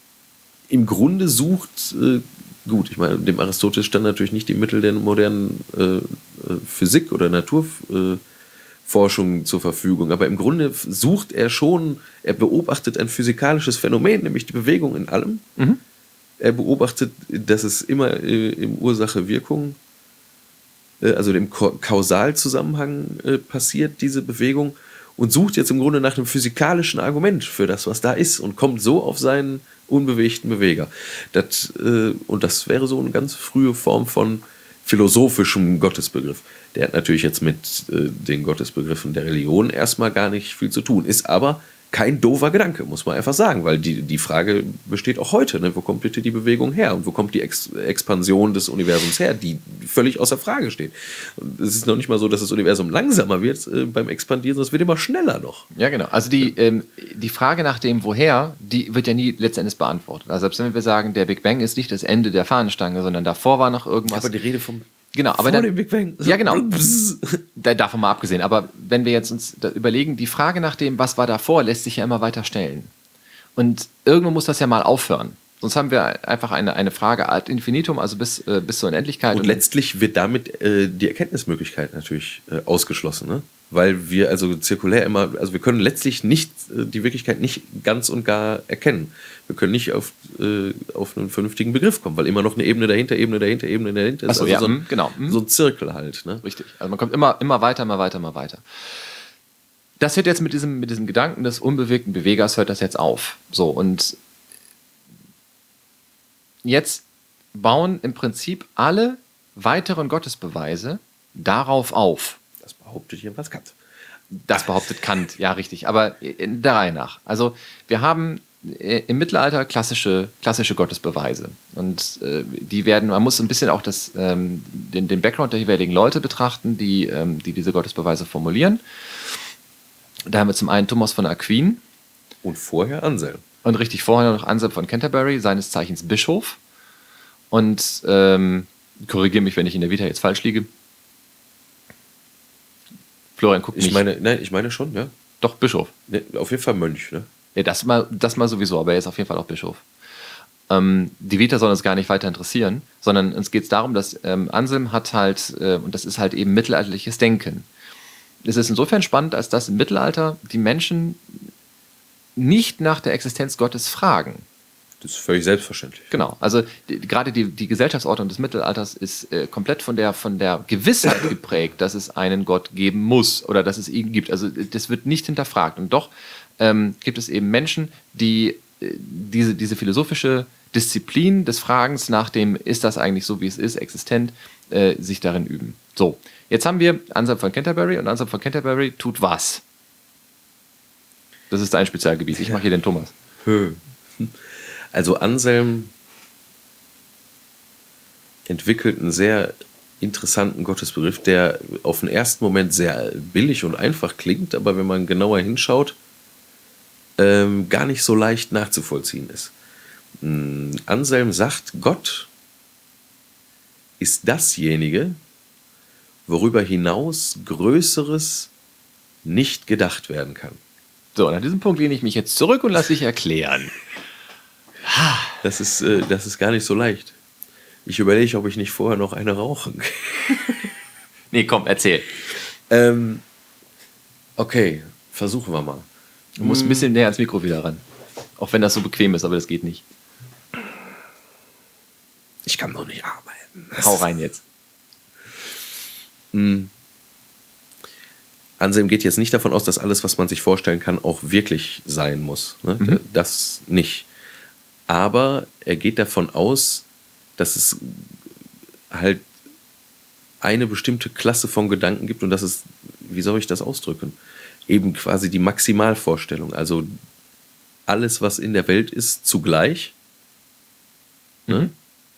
sucht, gut, ich meine, dem Aristoteles stand natürlich nicht die Mittel der modernen Physik oder Naturforschung zur Verfügung, aber im Grunde sucht er beobachtet ein physikalisches Phänomen, nämlich die Bewegung in allem. Er beobachtet, dass es immer im Ursache-Wirkung, also im Kausalzusammenhang passiert, diese Bewegung, und sucht jetzt im Grunde nach einem physikalischen Argument für das, was da ist, und kommt so auf seinen unbewegten Beweger. Und das wäre so eine ganz frühe Form von philosophischem Gottesbegriff. Der hat natürlich jetzt mit den Gottesbegriffen der Religion erstmal gar nicht viel zu tun. Ist aber kein doofer Gedanke, muss man einfach sagen, weil die Frage besteht auch heute, ne? Wo kommt bitte die Bewegung her und wo kommt die Expansion des Universums her, die völlig außer Frage steht. Und es ist noch nicht mal so, dass das Universum langsamer wird beim Expandieren, sondern es wird immer schneller noch. Ja, genau. Also die Frage nach dem Woher, die wird ja nie letztendlich beantwortet. Also selbst wenn wir sagen, der Big Bang ist nicht das Ende der Fahnenstange, sondern davor war noch irgendwas. Aber die Rede vom Genau, aber vor dem Big Bang. Ja, genau. Davon mal abgesehen. Aber wenn wir jetzt uns überlegen, die Frage nach dem, was war davor, lässt sich ja immer weiter stellen. Und irgendwo muss das ja mal aufhören. Sonst haben wir einfach eine Frage ad infinitum, also bis zur Unendlichkeit. Und letztlich wird damit die Erkenntnismöglichkeit natürlich ausgeschlossen, ne? Weil wir also zirkulär immer, also wir können letztlich nicht die Wirklichkeit nicht ganz und gar erkennen. Wir können nicht auf einen vernünftigen Begriff kommen, weil immer noch eine Ebene dahinter ist. Achso, also ja, so ein Zirkel halt. Ne? Richtig. Also man kommt immer weiter. Das hört jetzt mit diesem Gedanken des unbewegten Bewegers, hört das jetzt auf. So, und jetzt bauen im Prinzip alle weiteren Gottesbeweise darauf auf. Das behauptet jedenfalls Kant. Das behauptet Kant, ja, richtig. Aber in der Reihe nach. Also wir haben im Mittelalter klassische Gottesbeweise. Und die werden, man muss ein bisschen auch den Background der jeweiligen Leute betrachten, die diese Gottesbeweise formulieren. Da haben wir zum einen Thomas von Aquin. Und vorher Anselm. Und richtig vorher noch Anselm von Canterbury, seines Zeichens Bischof. Und korrigiere mich, wenn ich in der Vita jetzt falsch liege. Florian guckt mich. Ich meine schon, ja. Doch, Bischof. Ne, auf jeden Fall Mönch, ne? Ja, das mal sowieso, aber er ist auf jeden Fall auch Bischof. Die Vita soll uns gar nicht weiter interessieren, sondern uns geht es darum, dass Anselm hat halt, und das ist halt eben mittelalterliches Denken. Es ist insofern spannend, als dass im Mittelalter die Menschen nicht nach der Existenz Gottes fragen. Das ist völlig selbstverständlich. Genau, also gerade die Gesellschaftsordnung des Mittelalters ist komplett von der Gewissheit geprägt, dass es einen Gott geben muss oder dass es ihn gibt. Also das wird nicht hinterfragt. Und doch gibt es eben Menschen, die diese philosophische Disziplin des Fragens nach dem, ist das eigentlich so, wie es ist, existent, sich darin üben. So, jetzt haben wir Anselm von Canterbury und Anselm von Canterbury tut was? Das ist ein Spezialgebiet. Ich mache hier den Thomas. Also Anselm entwickelt einen sehr interessanten Gottesbegriff, der auf den ersten Moment sehr billig und einfach klingt, aber wenn man genauer hinschaut, gar nicht so leicht nachzuvollziehen ist. Anselm sagt, Gott ist dasjenige, worüber hinaus Größeres nicht gedacht werden kann. So, und an diesem Punkt lehne ich mich jetzt zurück und lasse dich erklären. Das ist gar nicht so leicht. Ich überlege, ob ich nicht vorher noch eine rauche. Nee, komm, erzähl. Okay, versuchen wir mal. Du musst ein bisschen näher ans Mikro wieder ran. Auch wenn das so bequem ist, aber das geht nicht. Ich kann noch nicht arbeiten. Hau rein jetzt. Anselm geht jetzt nicht davon aus, dass alles, was man sich vorstellen kann, auch wirklich sein muss. Ne? Das nicht. Aber er geht davon aus, dass es halt eine bestimmte Klasse von Gedanken gibt und das ist, wie soll ich das ausdrücken? Eben quasi die Maximalvorstellung. Also alles, was in der Welt ist, zugleich. Ne?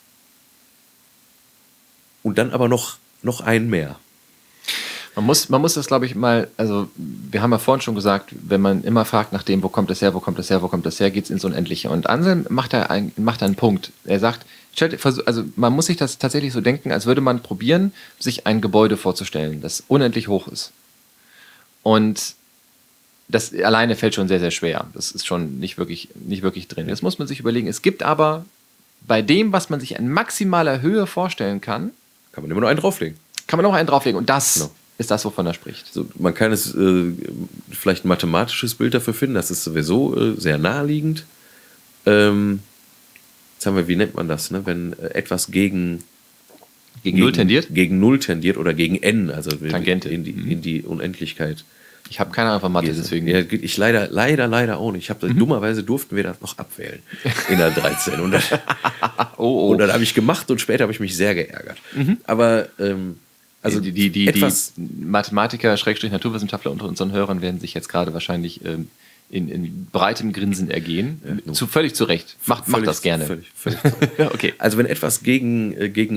Und dann aber noch ein mehr. Man muss das, glaube ich, mal, also wir haben ja vorhin schon gesagt, wenn man immer fragt nach dem, wo kommt das her, geht es ins Unendliche. Und Anselm macht da einen Punkt. Er sagt, also man muss sich das tatsächlich so denken, als würde man probieren, sich ein Gebäude vorzustellen, das unendlich hoch ist. Und das alleine fällt schon sehr, sehr schwer. Das ist schon nicht wirklich drin. Jetzt muss man sich überlegen, es gibt aber bei dem, was man sich in maximaler Höhe vorstellen kann, kann man immer noch einen drauflegen. Und das ist das, wovon er spricht. So, man kann es vielleicht ein mathematisches Bild dafür finden, das ist sowieso sehr naheliegend. Jetzt haben wir, wie nennt man das, ne? Wenn etwas gegen Null tendiert? Gegen Null tendiert oder gegen N, also Tangente. In die Unendlichkeit. Ich habe keine Ahnung von Mathe, deswegen. Ja, ich leider auch nicht. Dummerweise durften wir das noch abwählen in der 13. Oh. Und dann habe ich gemacht und später habe ich mich sehr geärgert. Aber also die etwas Mathematiker, Naturwissenschaftler unter unseren Hörern werden sich jetzt gerade wahrscheinlich in breitem Grinsen ergehen. Völlig zu Recht. Macht das gerne. Völlig Okay. Also wenn etwas gegen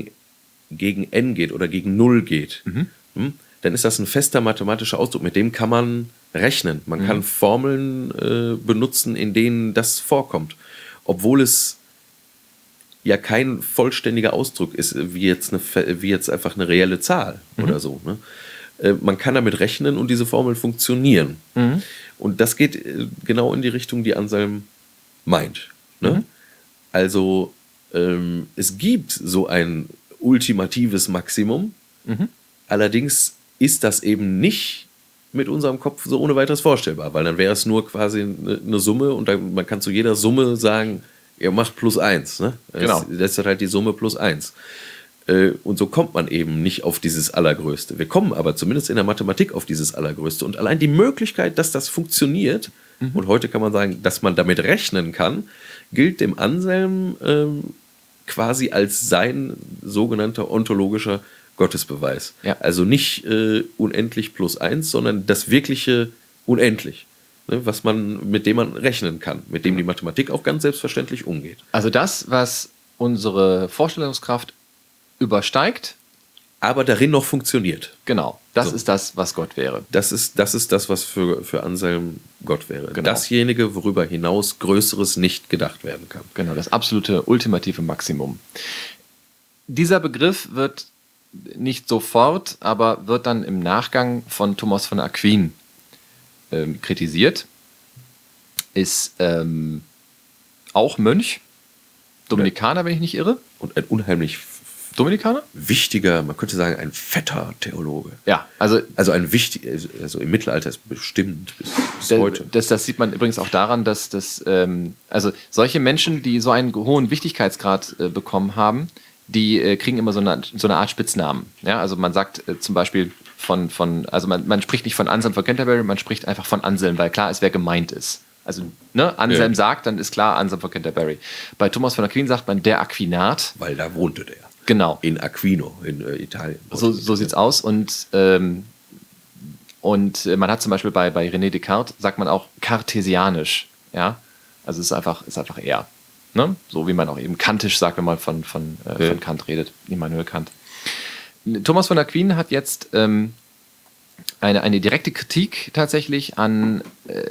n geht oder gegen 0 geht, dann ist das ein fester mathematischer Ausdruck, mit dem kann man rechnen. Man kann Formeln benutzen, in denen das vorkommt. Obwohl es ja kein vollständiger Ausdruck ist, wie jetzt einfach eine reelle Zahl oder so. Ne? Man kann damit rechnen und diese Formeln funktionieren. Und das geht genau in die Richtung, die Anselm meint. Ne? Also es gibt so ein ultimatives Maximum, allerdings ist das eben nicht mit unserem Kopf so ohne weiteres vorstellbar, weil dann wäre es nur quasi eine Summe und man kann zu jeder Summe sagen, ihr macht +1. Ne? Genau. Das ist halt die Summe +1. Und so kommt man eben nicht auf dieses Allergrößte. Wir kommen aber zumindest in der Mathematik auf dieses Allergrößte. Und allein die Möglichkeit, dass das funktioniert, und heute kann man sagen, dass man damit rechnen kann, gilt dem Anselm quasi als sein sogenannter ontologischer Gottesbeweis. Ja. Also nicht unendlich +1, sondern das wirkliche Unendlich. Ne, mit dem man rechnen kann, mit dem die Mathematik auch ganz selbstverständlich umgeht. Also das, was unsere Vorstellungskraft übersteigt, aber darin noch funktioniert. genau, das ist das, was Gott wäre. Das ist das, was für Anselm Gott wäre. Genau. Dasjenige, worüber hinaus Größeres nicht gedacht werden kann. Genau, das absolute, ultimative Maximum. Dieser Begriff wird nicht sofort, aber wird dann im Nachgang von Thomas von Aquin kritisiert. Ist auch Mönch, Dominikaner, wenn ich nicht irre. Und ein unheimlich Dominikaner? wichtiger, man könnte sagen, ein fetter Theologe. Ja, also ein wichtiger, also im Mittelalter ist bestimmt bis heute. Das sieht man übrigens auch daran, dass also solche Menschen, die so einen hohen Wichtigkeitsgrad bekommen haben, die kriegen immer so eine Art Spitznamen. Ja, also man sagt zum Beispiel also man spricht nicht von Anselm von Canterbury, man spricht einfach von Anselm, weil klar ist, wer gemeint ist. Also, ne, Anselm sagt, dann ist klar Anselm von Canterbury. Bei Thomas von Aquin sagt man der Aquinar. Weil da wohnte der. Genau. In Aquino, in Italien. So sieht's aus. Und man hat zum Beispiel bei René Descartes, sagt man auch kartesianisch. Ja? Also es ist einfach er. Ne? So wie man auch eben kantisch sagt, wenn man von Kant redet, Immanuel Kant. Thomas von Aquin hat jetzt eine direkte Kritik tatsächlich an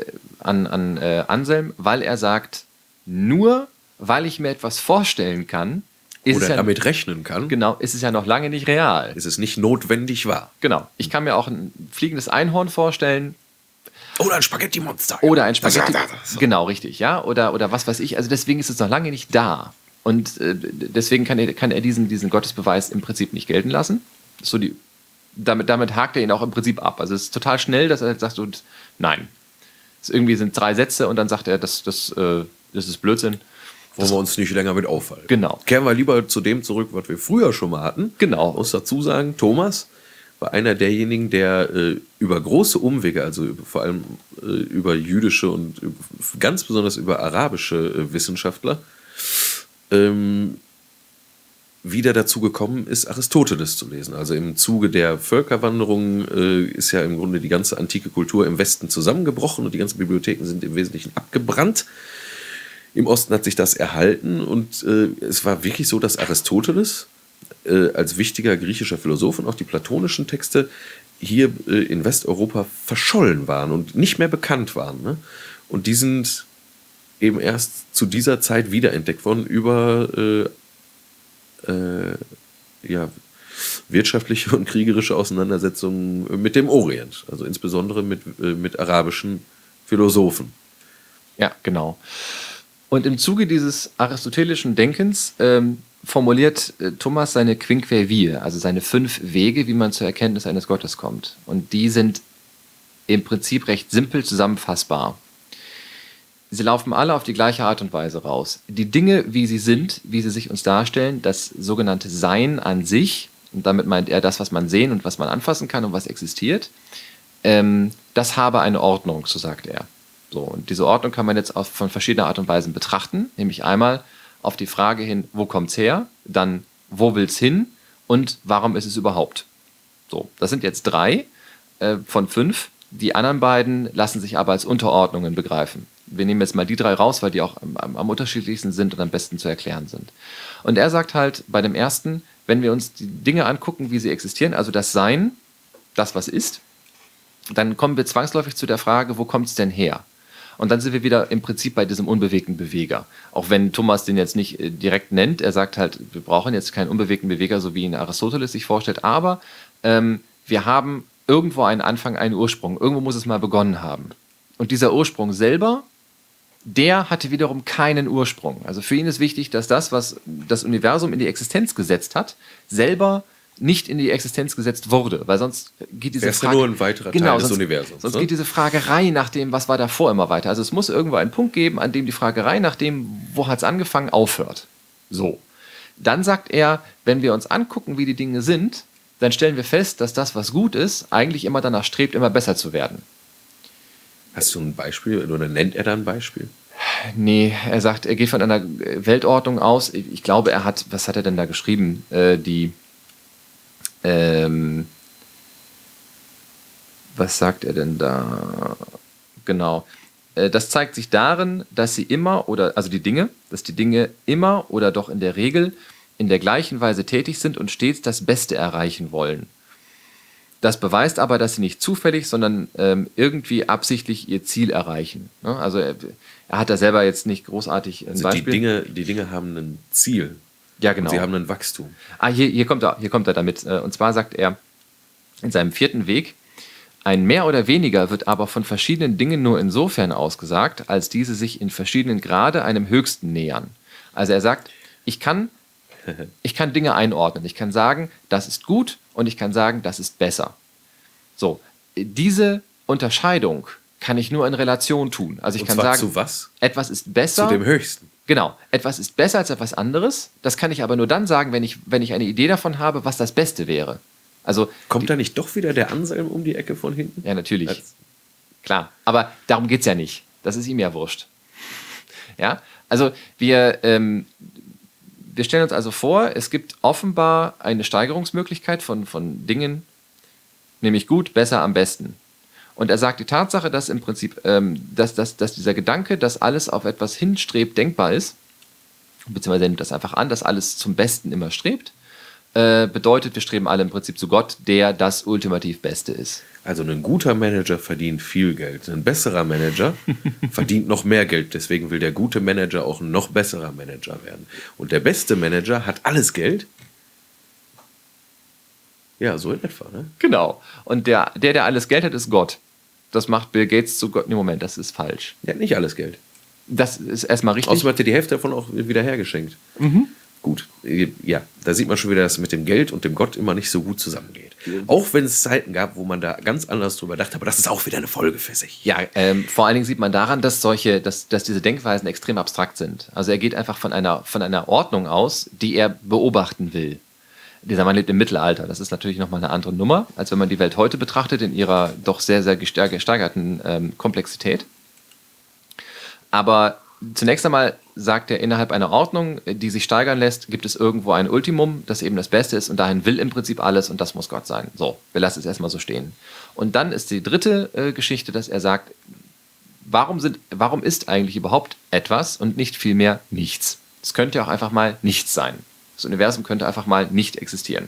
Anselm, weil er sagt, nur weil ich mir etwas vorstellen kann, oder damit rechnen kann, genau, ist es ja noch lange nicht real. Ist es nicht notwendig wahr. Genau. Ich kann mir auch ein fliegendes Einhorn vorstellen. Oder ein Spaghetti-Monster. Oder ein Spaghetti. Genau, richtig, ja. Oder was weiß ich. Also deswegen ist es noch lange nicht da. Und deswegen kann er diesen Gottesbeweis im Prinzip nicht gelten lassen. So damit hakt er ihn auch im Prinzip ab. Also es ist total schnell, dass er sagt, nein. Es irgendwie sind 3 Sätze und dann sagt er, das ist Blödsinn. Wollen wir uns nicht länger mit aufhalten. Genau. Kehren wir lieber zu dem zurück, was wir früher schon mal hatten. Genau. Ich muss dazu sagen, Thomas war einer derjenigen, der über große Umwege, also vor allem über jüdische und ganz besonders über arabische Wissenschaftler, wieder dazu gekommen ist, Aristoteles zu lesen. Also im Zuge der Völkerwanderung ist ja im Grunde die ganze antike Kultur im Westen zusammengebrochen und die ganzen Bibliotheken sind im Wesentlichen abgebrannt. Im Osten hat sich das erhalten und es war wirklich so, dass Aristoteles als wichtiger griechischer Philosoph und auch die platonischen Texte hier in Westeuropa verschollen waren und nicht mehr bekannt waren. Ne? Und die sind eben erst zu dieser Zeit wiederentdeckt worden über wirtschaftliche und kriegerische Auseinandersetzungen mit dem Orient, also insbesondere mit arabischen Philosophen. Ja, genau. Und im Zuge dieses aristotelischen Denkens formuliert Thomas seine Quinque Viae, also seine 5 Wege, wie man zur Erkenntnis eines Gottes kommt. Und die sind im Prinzip recht simpel zusammenfassbar. Sie laufen alle auf die gleiche Art und Weise raus. Die Dinge, wie sie sind, wie sie sich uns darstellen, das sogenannte Sein an sich, und damit meint er das, was man sehen und was man anfassen kann und was existiert, das habe eine Ordnung, so sagt er. So, und diese Ordnung kann man jetzt von verschiedener Art und Weise betrachten, nämlich einmal auf die Frage hin, wo kommt's her? Dann, wo will's hin? Und warum ist es überhaupt? So, das sind jetzt 3 von 5. Die anderen beiden lassen sich aber als Unterordnungen begreifen. Wir nehmen jetzt mal die 3 raus, weil die auch am unterschiedlichsten sind und am besten zu erklären sind. Und er sagt halt bei dem ersten, wenn wir uns die Dinge angucken, wie sie existieren, also das Sein, das, was ist, dann kommen wir zwangsläufig zu der Frage, wo kommt es denn her? Und dann sind wir wieder im Prinzip bei diesem unbewegten Beweger. Auch wenn Thomas den jetzt nicht direkt nennt, er sagt halt, wir brauchen jetzt keinen unbewegten Beweger, so wie ihn Aristoteles sich vorstellt, aber wir haben irgendwo einen Anfang, einen Ursprung. Irgendwo muss es mal begonnen haben. Und dieser Ursprung selber, der hatte wiederum keinen Ursprung. Also für ihn ist wichtig, dass das, was das Universum in die Existenz gesetzt hat, selber nicht in die Existenz gesetzt wurde, weil sonst geht diese Frage... nur ein weiterer Teil des Universums. Sonst geht diese Fragerei nach dem, was war davor, immer weiter. Also es muss irgendwo einen Punkt geben, an dem die Fragerei nach dem, wo hat es angefangen, aufhört. So. Dann sagt er, wenn wir uns angucken, wie die Dinge sind, dann stellen wir fest, dass das, was gut ist, eigentlich immer danach strebt, immer besser zu werden. Hast du ein Beispiel oder nennt er da ein Beispiel? Nee, er sagt, er geht von einer Weltordnung aus. Ich glaube, er hat, was hat er denn da geschrieben? Was sagt er denn da? Genau. Das zeigt sich darin, dass sie immer dass die Dinge immer oder doch in der Regel in der gleichen Weise tätig sind und stets das Beste erreichen wollen. Das beweist aber, dass sie nicht zufällig, sondern irgendwie absichtlich ihr Ziel erreichen. Ne? Also er hat da selber jetzt nicht großartig ein Beispiel. Die Dinge haben ein Ziel. Ja, genau. Und sie haben ein Wachstum. Hier kommt er damit. Und zwar sagt er in seinem 4. Weg, ein Mehr oder Weniger wird aber von verschiedenen Dingen nur insofern ausgesagt, als diese sich in verschiedenen Grade einem Höchsten nähern. Also er sagt, ich kann Dinge einordnen. Ich kann sagen, das ist gut und ich kann sagen, das ist besser. So, diese Unterscheidung kann ich nur in Relation tun. Also ich kann sagen, zu was? Etwas ist besser. Zu dem Höchsten. Genau, etwas ist besser als etwas anderes. Das kann ich aber nur dann sagen, wenn ich eine Idee davon habe, was das Beste wäre. Also kommt da nicht doch wieder der Anselm um die Ecke von hinten? Ja, natürlich. Klar, aber darum geht es ja nicht. Das ist ihm ja wurscht. Ja, also wir stellen uns also vor, es gibt offenbar eine Steigerungsmöglichkeit von Dingen, nämlich gut, besser, am besten. Und er sagt, die Tatsache, dass im Prinzip, dass dieser Gedanke, dass alles auf etwas hinstrebt, denkbar ist, beziehungsweise er nimmt das einfach an, dass alles zum Besten immer strebt, bedeutet, wir streben alle im Prinzip zu Gott, der das ultimativ Beste ist. Also ein guter Manager verdient viel Geld. Ein besserer Manager verdient noch mehr Geld. Deswegen will der gute Manager auch ein noch besserer Manager werden. Und der beste Manager hat alles Geld. Ja, so in etwa, ne? Genau. Und der alles Geld hat, ist Gott. Das macht Bill Gates zu Gott. Nee, Moment, das ist falsch. Der hat nicht alles Geld. Das ist erstmal richtig. Außerdem hat er die Hälfte davon auch wieder hergeschenkt. Gut, ja, da sieht man schon wieder, dass mit dem Geld und dem Gott immer nicht so gut zusammengeht. Auch wenn es Zeiten gab, wo man da ganz anders drüber dachte, aber das ist auch wieder eine Folge für sich. Ja, vor allen Dingen sieht man daran, dass diese Denkweisen extrem abstrakt sind. Also er geht einfach von einer Ordnung aus, die er beobachten will. Dieser Mann lebt im Mittelalter. Das ist natürlich nochmal eine andere Nummer, als wenn man die Welt heute betrachtet, in ihrer doch sehr, sehr gesteigerten Komplexität. Aber zunächst einmal sagt er, innerhalb einer Ordnung, die sich steigern lässt, gibt es irgendwo ein Ultimum, das eben das Beste ist und dahin will im Prinzip alles und das muss Gott sein. So, wir lassen es erstmal so stehen. Und dann ist die dritte Geschichte, dass er sagt, warum ist eigentlich überhaupt etwas und nicht vielmehr nichts? Es könnte ja auch einfach mal nichts sein. Das Universum könnte einfach mal nicht existieren.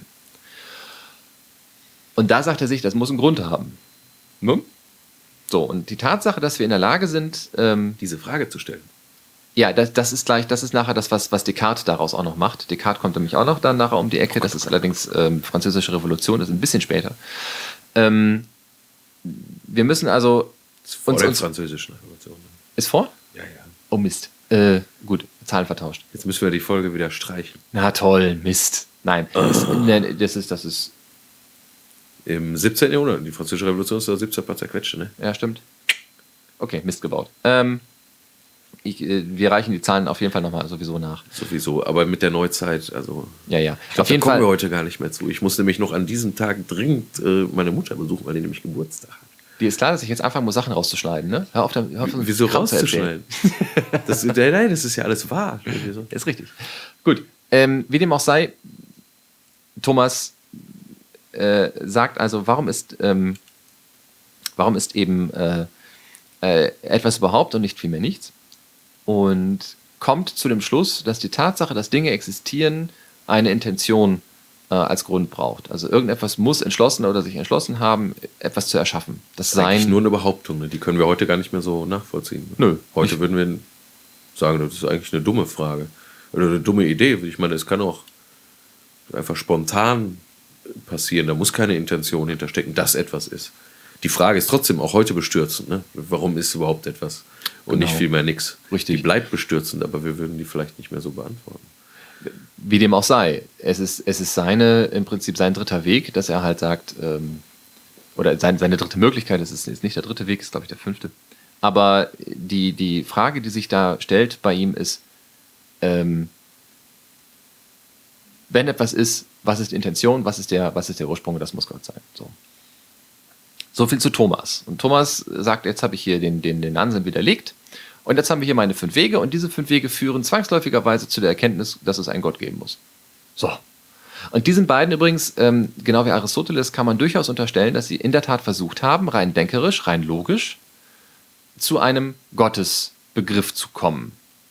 Und da sagt er sich, das muss einen Grund haben. Ne? So, und die Tatsache, dass wir in der Lage sind, diese Frage zu stellen. Ja, das ist nachher das, was Descartes daraus auch noch macht. Descartes kommt nämlich auch noch dann nachher um die Ecke. Das ist allerdings Französische Revolution, das ist ein bisschen später. Wir müssen also... Vor der Französischen Revolution. Ist vor? Ja, ja. Oh Mist. Gut, Zahlen vertauscht. Jetzt müssen wir die Folge wieder streichen. Na toll, Mist. Nein, das ist... Im 17. Jahrhundert. Die Französische Revolution ist der 17. Paar zerquetschte, ne? Ja, stimmt. Okay, Mist gebaut. Wir reichen die Zahlen auf jeden Fall nochmal sowieso nach. Sowieso, aber mit der Neuzeit, also... Ja. Ich glaube, da kommen wir heute gar nicht mehr zu. Ich muss nämlich noch an diesem Tag dringend meine Mutter besuchen, weil die nämlich Geburtstag hat. Dir ist klar, dass ich jetzt anfangen muss, Sachen rauszuschneiden, ne? Hör auf, so Wieso Kram zu erzählen. rauszuschneiden? Nein, das ist ja alles wahr. Ist richtig. Gut. Wie dem auch sei, Thomas sagt also, warum ist eben etwas überhaupt und nicht vielmehr nichts? Und kommt zu dem Schluss, dass die Tatsache, dass Dinge existieren, eine Intention als Grund braucht. Also irgendetwas muss entschlossen oder sich entschlossen haben, etwas zu erschaffen. Das ist eigentlich Sein. nur eine Behauptung, ne? Die können wir heute gar nicht mehr so nachvollziehen. Nö. Heute würden wir sagen, das ist eigentlich eine dumme Frage. Oder eine dumme Idee. Ich meine, es kann auch einfach spontan passieren. Da muss keine Intention hinterstecken, dass etwas ist. Die Frage ist trotzdem auch heute bestürzend. Ne? Warum ist überhaupt etwas? Und nicht vielmehr nichts. Richtig. Die bleibt bestürzend, aber wir würden die vielleicht nicht mehr so beantworten. Wie dem auch sei. Es ist im Prinzip sein dritter Weg, dass er halt sagt, oder seine dritte Möglichkeit, es ist nicht der dritte Weg, ist glaube ich der 5. Aber die Frage, die sich da stellt bei ihm ist, wenn etwas ist, was ist die Intention, was ist der Ursprung, das muss Gott sein. So viel zu Thomas. Und Thomas sagt, jetzt habe ich hier den Ansinn widerlegt und jetzt haben wir hier meine 5 Wege und diese 5 Wege führen zwangsläufigerweise zu der Erkenntnis, dass es einen Gott geben muss. So. Und diesen beiden übrigens, genau wie Aristoteles, kann man durchaus unterstellen, dass sie in der Tat versucht haben, rein denkerisch, rein logisch, zu einem Gottesbegriff zu kommen.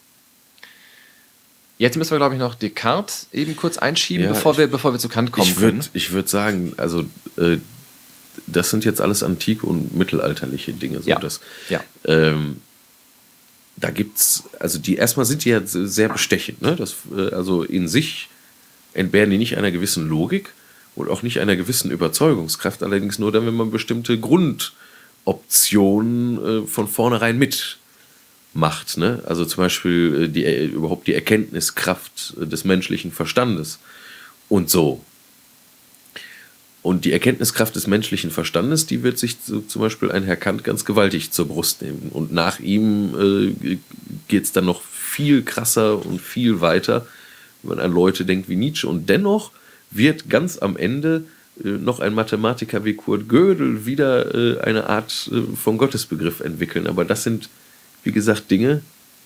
Jetzt müssen wir, glaube ich, noch Descartes eben kurz einschieben, bevor wir zu Kant kommen können. Ich würde sagen, also das sind jetzt alles antike und mittelalterliche Dinge. So, da gibt's, also erstmal sind die ja sehr bestechend. Ne? Also in sich entbehren die nicht einer gewissen Logik und auch nicht einer gewissen Überzeugungskraft, allerdings nur dann, wenn man bestimmte Grundoptionen von vornherein mitmacht. Ne? Also zum Beispiel überhaupt die Erkenntniskraft des menschlichen Verstandes und so. Und die Erkenntniskraft des menschlichen Verstandes, die wird sich zum Beispiel ein Herr Kant ganz gewaltig zur Brust nehmen. Und nach ihm geht es dann noch viel krasser und viel weiter, wenn man an Leute denkt wie Nietzsche. Und dennoch wird ganz am Ende noch ein Mathematiker wie Kurt Gödel wieder eine Art von Gottesbegriff entwickeln. Aber das sind, wie gesagt, Dinge,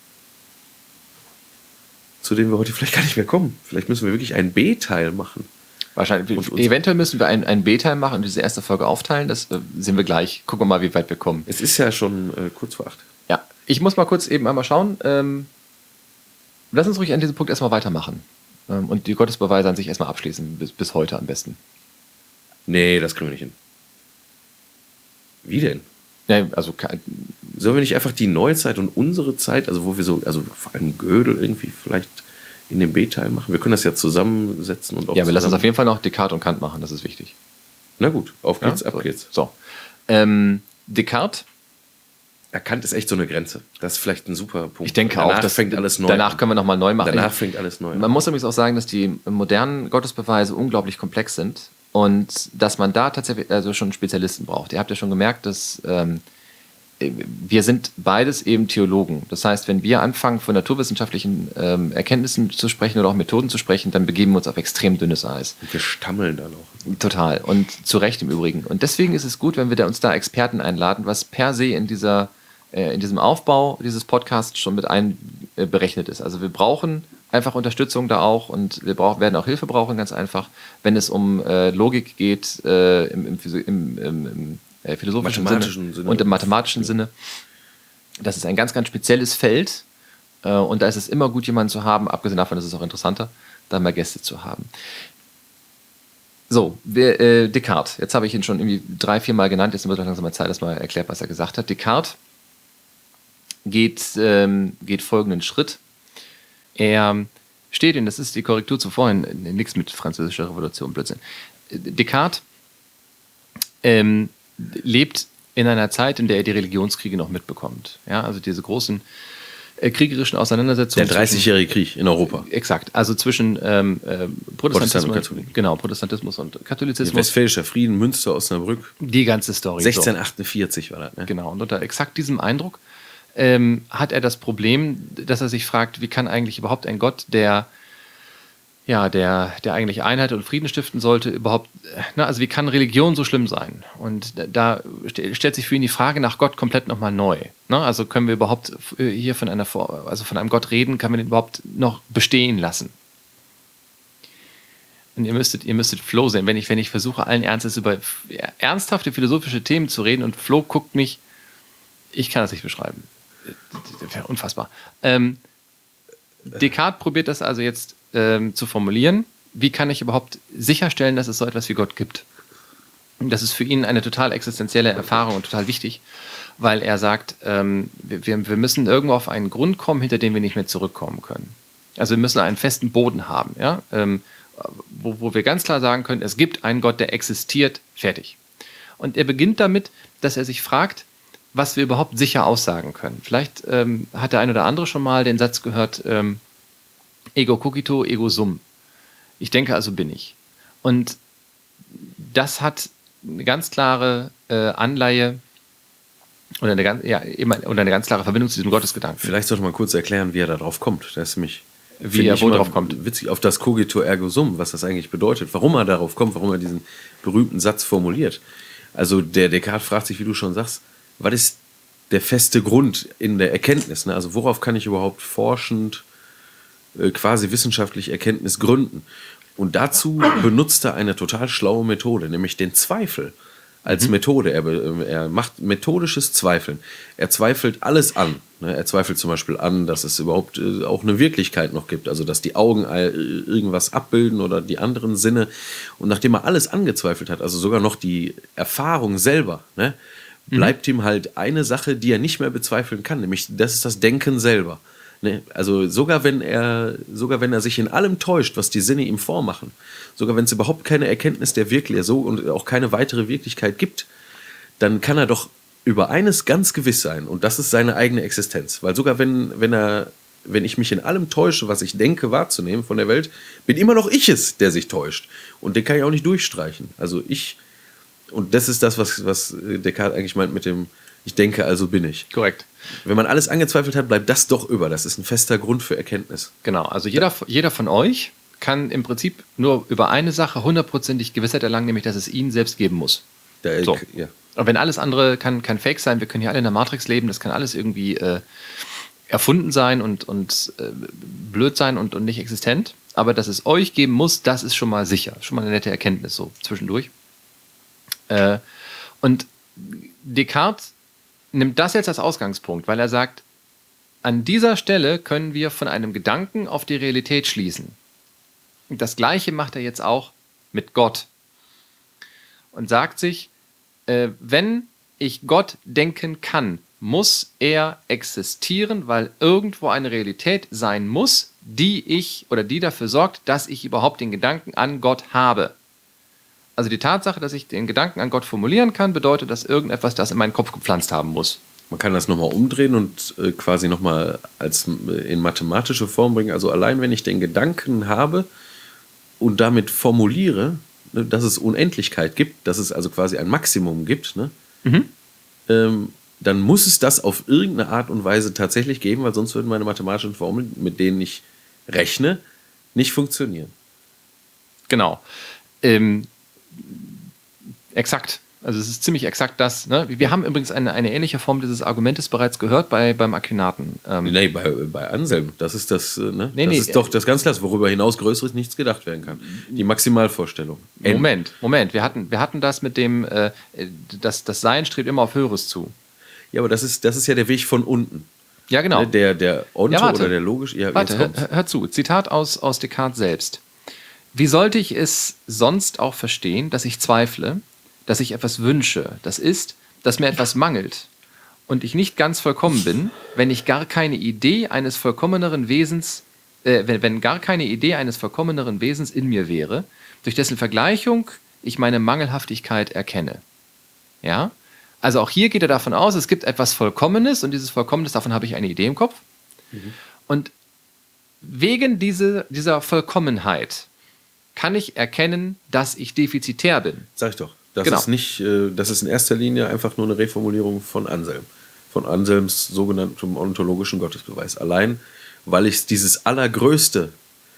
zu denen wir heute vielleicht gar nicht mehr kommen. Vielleicht müssen wir wirklich einen B-Teil machen. Wahrscheinlich. Eventuell müssen wir ein B-Teil machen und diese erste Folge aufteilen. Das sehen wir gleich. Gucken wir mal, wie weit wir kommen. Es ist ja schon kurz vor 8. Ja, ich muss mal kurz eben einmal schauen. Lass uns ruhig an diesem Punkt erstmal weitermachen. Und die Gottesbeweise an sich erstmal abschließen. Bis heute am besten. Nee, das kriegen wir nicht hin. Wie denn? Ja, also sollen wir nicht einfach die Neuzeit und unsere Zeit, also wo wir so, also vor allem Gödel irgendwie vielleicht in dem B-Teil machen? Wir können das ja zusammensetzen und auch. Ja, wir lassen uns auf jeden Fall noch Descartes und Kant machen, das ist wichtig. Na gut, auf geht's, ab geht's. So. Descartes. Ja, Kant ist echt so eine Grenze. Das ist vielleicht ein super Punkt. Ich denke danach auch, das fängt alles neu danach können wir nochmal neu machen. Danach fängt alles neu an. Man muss übrigens auch sagen, dass die modernen Gottesbeweise unglaublich komplex sind und dass man da tatsächlich also schon Spezialisten braucht. Ihr habt ja schon gemerkt, dass wir sind beides eben Theologen. Das heißt, wenn wir anfangen, von naturwissenschaftlichen Erkenntnissen zu sprechen oder auch Methoden zu sprechen, dann begeben wir uns auf extrem dünnes Eis. Und wir stammeln dann auch. Total. Und zu Recht im Übrigen. Und deswegen ist es gut, wenn wir uns da Experten einladen, was per se in diesem Aufbau dieses Podcasts schon mit einberechnet ist. Also wir brauchen einfach Unterstützung da auch und wir werden auch Hilfe brauchen, ganz einfach, wenn es um Logik geht im philosophischen Sinne und im mathematischen Sinne. Das ist ein ganz, ganz spezielles Feld und da ist es immer gut, jemanden zu haben, abgesehen davon ist es auch interessanter, da mal Gäste zu haben. So, Descartes. Jetzt habe ich ihn schon irgendwie 3-4 Mal genannt, jetzt wird es langsam mal Zeit, dass man erklärt, was er gesagt hat. Descartes geht folgenden Schritt. Er steht, und das ist die Korrektur zu vorhin, nichts mit französischer Revolution, Blödsinn. Descartes lebt in einer Zeit, in der er die Religionskriege noch mitbekommt. Ja, also diese großen kriegerischen Auseinandersetzungen. Der 30-jährige Krieg in Europa. Exakt. Also zwischen Protestantismus, Protestantismus und Katholizismus. Westfälischer Frieden, Münster, Osnabrück. Die ganze Story. 1648 war das, ne? Genau. Und unter exakt diesem Eindruck hat er das Problem, dass er sich fragt, wie kann eigentlich überhaupt ein Gott, der ja, der eigentlich Einheit und Frieden stiften sollte, überhaupt, also wie kann Religion so schlimm sein? Und da stellt sich für ihn die Frage nach Gott komplett nochmal neu. Ne? Also können wir überhaupt hier von einem Gott reden, kann man den überhaupt noch bestehen lassen? Und ihr müsstet Flo sehen, wenn ich versuche, allen Ernstes über ernsthafte philosophische Themen zu reden und Flo guckt mich, ich kann das nicht beschreiben. Das wäre unfassbar. Descartes probiert das also jetzt zu formulieren. Wie kann ich überhaupt sicherstellen, dass es so etwas wie Gott gibt? Und das ist für ihn eine total existenzielle Erfahrung und total wichtig, weil er sagt, wir müssen irgendwo auf einen Grund kommen, hinter dem wir nicht mehr zurückkommen können. Also wir müssen einen festen Boden haben, ja? Wo wir ganz klar sagen können, es gibt einen Gott, der existiert, fertig. Und er beginnt damit, dass er sich fragt, was wir überhaupt sicher aussagen können. Vielleicht hat der ein oder andere schon mal den Satz gehört, ego cogito, ego sum. Ich denke, also bin ich. Und das hat eine ganz klare Anleihe oder eine ganz klare Verbindung zu diesem Gottesgedanken. Vielleicht sollte man kurz erklären, wie er darauf kommt. Das ist nämlich wie er wohl darauf kommt. Witzig, auf das cogito ergo sum, was das eigentlich bedeutet, warum er darauf kommt, warum er diesen berühmten Satz formuliert. Also der Descartes fragt sich, wie du schon sagst, was ist der feste Grund in der Erkenntnis? Ne? Also worauf kann ich überhaupt forschend, quasi wissenschaftlich Erkenntnis gründen? Und dazu benutzt er eine total schlaue Methode, nämlich den Zweifel als Methode. Er macht methodisches Zweifeln. Er zweifelt alles an. Ne? Er zweifelt zum Beispiel an, dass es überhaupt auch eine Wirklichkeit noch gibt, also dass die Augen irgendwas abbilden oder die anderen Sinne. Und nachdem er alles angezweifelt hat, also sogar noch die Erfahrung selber, ne, bleibt ihm halt eine Sache, die er nicht mehr bezweifeln kann, nämlich das ist das Denken selber. Ne? Also sogar wenn er sich in allem täuscht, was die Sinne ihm vormachen, sogar wenn es überhaupt keine Erkenntnis der Wirklichkeit und auch keine weitere Wirklichkeit gibt, dann kann er doch über eines ganz gewiss sein und das ist seine eigene Existenz. Weil sogar wenn ich mich in allem täusche, was ich denke wahrzunehmen von der Welt, bin immer noch ich es, der sich täuscht. Und den kann ich auch nicht durchstreichen. Also und das ist das, was Descartes eigentlich meint mit dem ich denke, also bin ich. Korrekt. Wenn man alles angezweifelt hat, bleibt das doch über. Das ist ein fester Grund für Erkenntnis. Genau, also jeder von euch kann im Prinzip nur über eine Sache hundertprozentig Gewissheit erlangen, nämlich dass es ihn selbst geben muss. So. Ja. Und wenn alles andere kann Fake sein, wir können hier alle in der Matrix leben, das kann alles irgendwie erfunden sein und blöd sein und nicht existent. Aber dass es euch geben muss, das ist schon mal sicher. Schon mal eine nette Erkenntnis so zwischendurch. Und Descartes nimmt das jetzt als Ausgangspunkt, weil er sagt, an dieser Stelle können wir von einem Gedanken auf die Realität schließen. Und das Gleiche macht er jetzt auch mit Gott. Und sagt sich, wenn ich Gott denken kann, muss er existieren, weil irgendwo eine Realität sein muss, die dafür sorgt, dass ich überhaupt den Gedanken an Gott habe. Also die Tatsache, dass ich den Gedanken an Gott formulieren kann, bedeutet, dass irgendetwas das in meinen Kopf gepflanzt haben muss. Man kann das nochmal umdrehen und quasi nochmal in mathematische Form bringen. Also allein wenn ich den Gedanken habe und damit formuliere, ne, dass es Unendlichkeit gibt, dass es also quasi ein Maximum gibt, ne, dann muss es das auf irgendeine Art und Weise tatsächlich geben, weil sonst würden meine mathematischen Formeln, mit denen ich rechne, nicht funktionieren. Genau. Exakt. Also es ist ziemlich exakt das. Ne? Wir haben übrigens eine ähnliche Form dieses Argumentes bereits gehört beim Aquinaten. Nee, bei Anselm. Das ist das, ne? Nee, das ist doch das ganz klar, worüber hinaus Größeres nichts gedacht werden kann. Die Maximalvorstellung. Moment. Wir hatten das mit dem, das Sein strebt immer auf Höheres zu. Ja, aber das ist ja der Weg von unten. Ja, genau. Der Onto oder der logisch. Ja, warte, hör zu. Zitat aus Descartes selbst. Wie sollte ich es sonst auch verstehen, dass ich zweifle, dass ich etwas wünsche? Das ist, dass mir etwas mangelt und ich nicht ganz vollkommen bin, wenn ich gar keine Idee eines vollkommeneren Wesens, wenn gar keine Idee eines vollkommeneren Wesens in mir wäre, durch dessen Vergleichung ich meine Mangelhaftigkeit erkenne. Ja? Also auch hier geht er davon aus, es gibt etwas Vollkommenes und dieses Vollkommenes, davon habe ich eine Idee im Kopf. Und wegen dieser Vollkommenheit kann ich erkennen, dass ich defizitär bin. Sag ich doch. Das ist in erster Linie einfach nur eine Reformulierung von Anselm. Von Anselms sogenannten ontologischen Gottesbeweis. Allein, weil ich dieses Allergrößte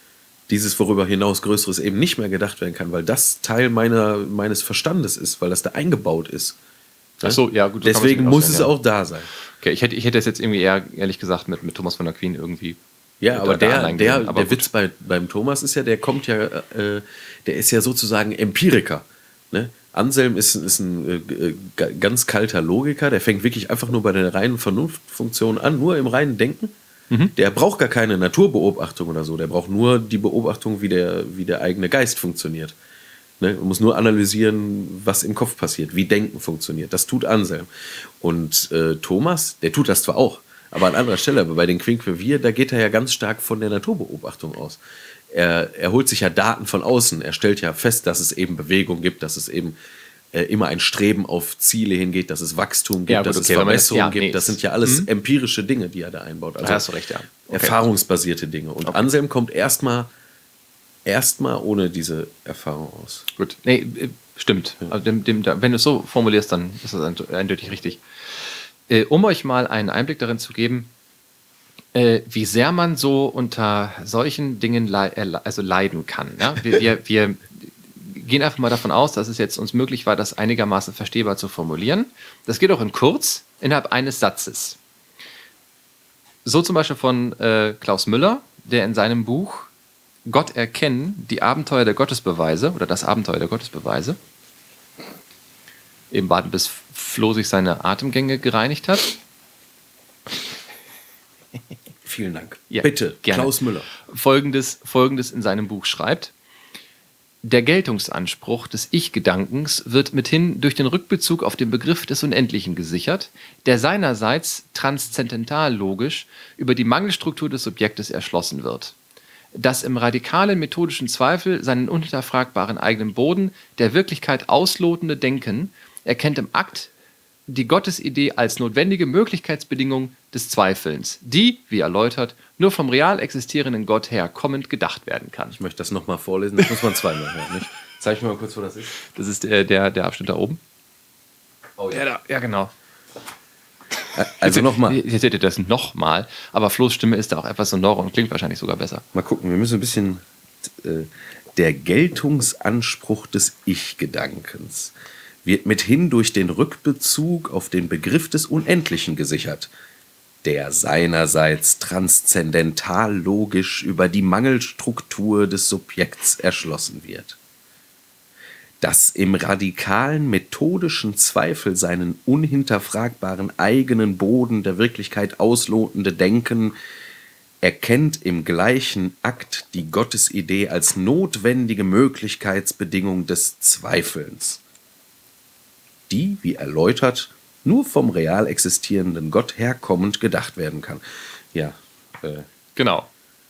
dieses, worüber hinaus Größeres eben nicht mehr gedacht werden kann, weil das Teil meines Verstandes ist, weil das da eingebaut ist. Ach so, ja, gut. So deswegen muss es auch da sein. Okay, ich hätte das jetzt irgendwie eher, ehrlich gesagt, mit Thomas von Aquin irgendwie. Ja, aber der Witz beim Thomas ist ja, der ist ja sozusagen Empiriker. Ne? Anselm ist ein ganz kalter Logiker, der fängt wirklich einfach nur bei der reinen Vernunftfunktion an, nur im reinen Denken. Der braucht gar keine Naturbeobachtung oder so, der braucht nur die Beobachtung, wie der eigene Geist funktioniert. Ne? Man muss nur analysieren, was im Kopf passiert, wie Denken funktioniert. Das tut Anselm. Und Thomas, der tut das zwar auch, aber an anderer Stelle, bei den Quinquevier, da geht er ja ganz stark von der Naturbeobachtung aus. Er holt sich ja Daten von außen, er stellt ja fest, dass es eben Bewegung gibt, dass es eben immer ein Streben auf Ziele hingeht, dass es Wachstum gibt, dass es Verbesserung gibt. Das sind ja alles empirische Dinge, die er da einbaut. Also da hast du recht, ja. Okay. Erfahrungsbasierte Dinge. Und Anselm kommt erstmal ohne diese Erfahrung aus. Gut, nee, stimmt. Ja. Also wenn du es so formulierst, dann ist das eindeutig richtig. Um euch mal einen Einblick darin zu geben, wie sehr man so unter solchen Dingen leiden kann. Ja? Wir gehen einfach mal davon aus, dass es jetzt uns möglich war, das einigermaßen verstehbar zu formulieren. Das geht auch in kurz, innerhalb eines Satzes. So zum Beispiel von Klaus Müller, der in seinem Buch Gott erkennen, die Abenteuer der Gottesbeweise oder das Abenteuer der Gottesbeweise, eben warten, bis Flo sich seine Atemgänge gereinigt hat. Vielen Dank. Ja, bitte, gerne. Klaus Müller. Folgendes in seinem Buch schreibt: Der Geltungsanspruch des Ich-Gedankens wird mithin durch den Rückbezug auf den Begriff des Unendlichen gesichert, der seinerseits transzendentallogisch über die Mangelstruktur des Subjektes erschlossen wird. Das im radikalen methodischen Zweifel seinen unhinterfragbaren eigenen Boden der Wirklichkeit auslotende Denken erkennt im Akt die Gottesidee als notwendige Möglichkeitsbedingung des Zweifelns, die, wie erläutert, nur vom real existierenden Gott her kommend gedacht werden kann. Ich möchte das nochmal vorlesen, das muss man zweimal hören. Nicht? Zeig mir mal kurz, wo das ist. Das ist der Abschnitt da oben. Oh ja. Der da, ja, genau. Also nochmal. Jetzt seht ihr das nochmal, aber Flo's Stimme ist da auch etwas sonorer und klingt wahrscheinlich sogar besser. Mal gucken, wir müssen ein bisschen. Der Geltungsanspruch des Ich-Gedankens wird mithin durch den Rückbezug auf den Begriff des Unendlichen gesichert, der seinerseits transzendentallogisch über die Mangelstruktur des Subjekts erschlossen wird. Das im radikalen methodischen Zweifel seinen unhinterfragbaren eigenen Boden der Wirklichkeit auslotende Denken erkennt im gleichen Akt die Gottesidee als notwendige Möglichkeitsbedingung des Zweifelns, die, wie erläutert, nur vom real existierenden Gott herkommend gedacht werden kann. Ja. Genau.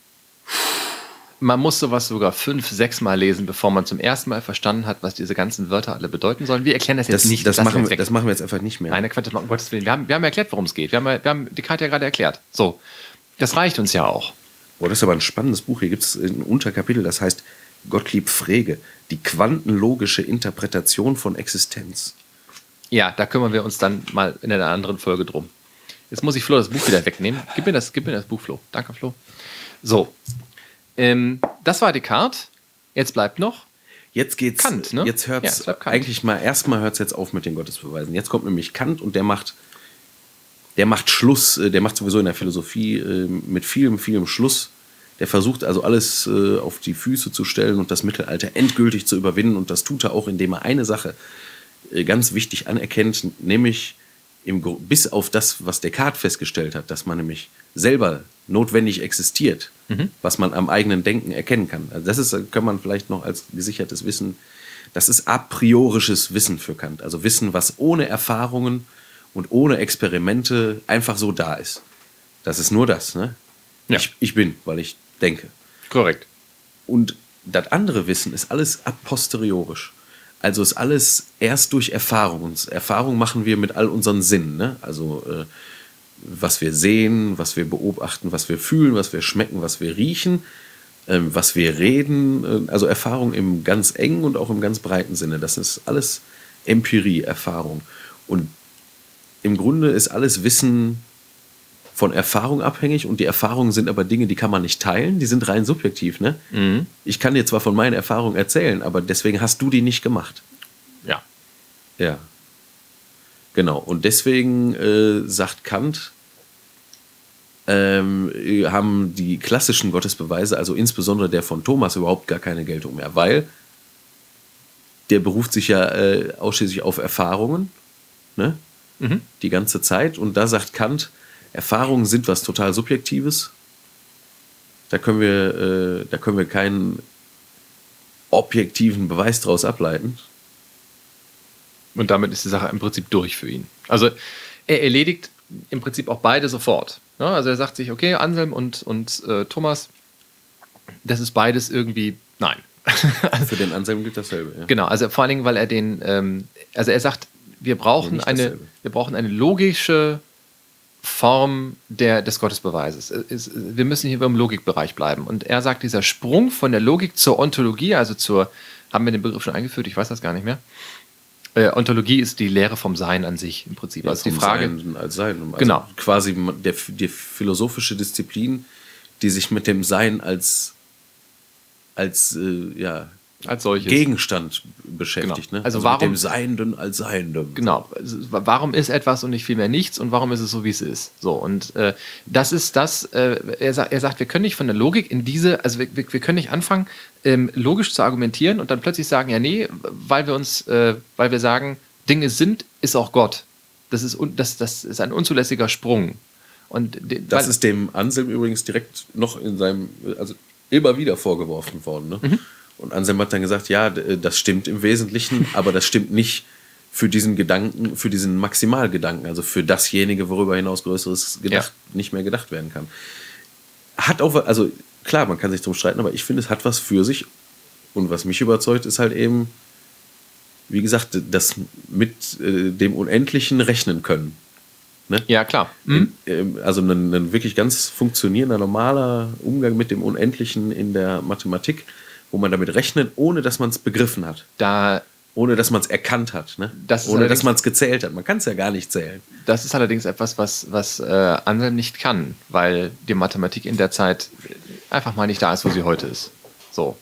Man muss sowas sogar 5-6 Mal lesen, bevor man zum ersten Mal verstanden hat, was diese ganzen Wörter alle bedeuten sollen. Wir erklären das jetzt nicht. Das machen wir jetzt einfach nicht mehr. Nein, Quatsch, um Gottes Willen. Wir haben erklärt, worum es geht. Wir haben Descartes ja gerade erklärt. So, das reicht uns ja auch. Oh, das ist aber ein spannendes Buch. Hier gibt es ein Unterkapitel, das heißt Gottlieb Frege, die quantenlogische Interpretation von Existenz. Ja, da kümmern wir uns dann mal in einer anderen Folge drum. Jetzt muss ich Flo das Buch wieder wegnehmen. Gib mir das Buch, Flo. Danke, Flo. So, das war Descartes. Jetzt bleibt noch Jetzt geht's. Kant, ne? Jetzt hört es eigentlich erstmal hört es jetzt auf mit den Gottesbeweisen. Jetzt kommt nämlich Kant und der macht Schluss. Der macht sowieso in der Philosophie mit vielem Schluss. Der versucht also alles auf die Füße zu stellen und das Mittelalter endgültig zu überwinden. Und das tut er auch, indem er eine Sache ganz wichtig anerkennt, nämlich bis auf das, was Descartes festgestellt hat, dass man nämlich selber notwendig existiert, was man am eigenen Denken erkennen kann. Also kann man vielleicht noch als gesichertes Wissen, das ist a priorisches Wissen für Kant. Also Wissen, was ohne Erfahrungen und ohne Experimente einfach so da ist. Das ist nur das. Ne? Ja. Ich bin, weil ich denke. korrekt. Und das andere Wissen ist alles a posteriorisch. Also ist alles erst durch Erfahrung. Und Erfahrung machen wir mit all unseren Sinnen. Ne? Also was wir sehen, was wir beobachten, was wir fühlen, was wir schmecken, was wir riechen, was wir reden. Also Erfahrung im ganz engen und auch im ganz breiten Sinne. Das ist alles Empirie, Erfahrung. Und im Grunde ist alles Wissen von Erfahrung abhängig und die Erfahrungen sind aber Dinge, die kann man nicht teilen, die sind rein subjektiv. Ne? Ich kann dir zwar von meinen Erfahrungen erzählen, aber deswegen hast du die nicht gemacht. Ja. Ja. Genau. Und deswegen sagt Kant, haben die klassischen Gottesbeweise, also insbesondere der von Thomas, überhaupt gar keine Geltung mehr, weil der beruft sich ja ausschließlich auf Erfahrungen, ne? Die ganze Zeit. Und da sagt Kant, Erfahrungen sind was total Subjektives. Da können wir keinen objektiven Beweis daraus ableiten. Und damit ist die Sache im Prinzip durch für ihn. Also er erledigt im Prinzip auch beide sofort. Ja, also er sagt sich, okay, Anselm und Thomas, das ist beides irgendwie, nein. Für den Anselm gilt dasselbe. Ja. Genau, also vor allen Dingen, weil er also er sagt, wir brauchen eine logische Form des Gottesbeweises. Wir müssen hier im Logikbereich bleiben. Und er sagt, dieser Sprung von der Logik zur Ontologie, also haben wir den Begriff schon eingeführt, ich weiß das gar nicht mehr. Ontologie ist die Lehre vom Sein an sich im Prinzip. Ja, also die Frage. Sein als Sein. Also genau. Quasi die philosophische Disziplin, die sich mit dem Sein als solches Gegenstand beschäftigt. Genau. Ne? Also mit dem Seienden als Seiendem. Genau. Also, warum ist etwas und nicht vielmehr nichts und warum ist es so, wie es ist? So, und das ist das, er sagt, wir können nicht von der Logik in also wir können nicht anfangen, logisch zu argumentieren und dann plötzlich sagen, ja, nee, weil wir sagen, Dinge sind, ist auch Gott. Das ist ein unzulässiger Sprung. Und das ist dem Anselm übrigens direkt noch also immer wieder vorgeworfen worden. Ne? Und Anselm hat dann gesagt, ja, das stimmt im Wesentlichen, aber das stimmt nicht für diesen Gedanken, für diesen Maximalgedanken, also für dasjenige, worüber hinaus Größeres nicht mehr gedacht werden kann. Hat auch, also klar, man kann sich drum streiten, aber ich finde, es hat was für sich. Und was mich überzeugt, ist halt eben, wie gesagt, das mit dem Unendlichen rechnen können. Ne? Ja, klar. Also ein wirklich ganz funktionierender, normaler Umgang mit dem Unendlichen in der Mathematik, wo man damit rechnet, ohne dass man es begriffen hat. Ohne dass man es erkannt hat. Ne? Ohne dass man es gezählt hat. Man kann es ja gar nicht zählen. Das ist allerdings etwas, was Anselm nicht kann, weil die Mathematik in der Zeit einfach mal nicht da ist, wo sie heute ist. So.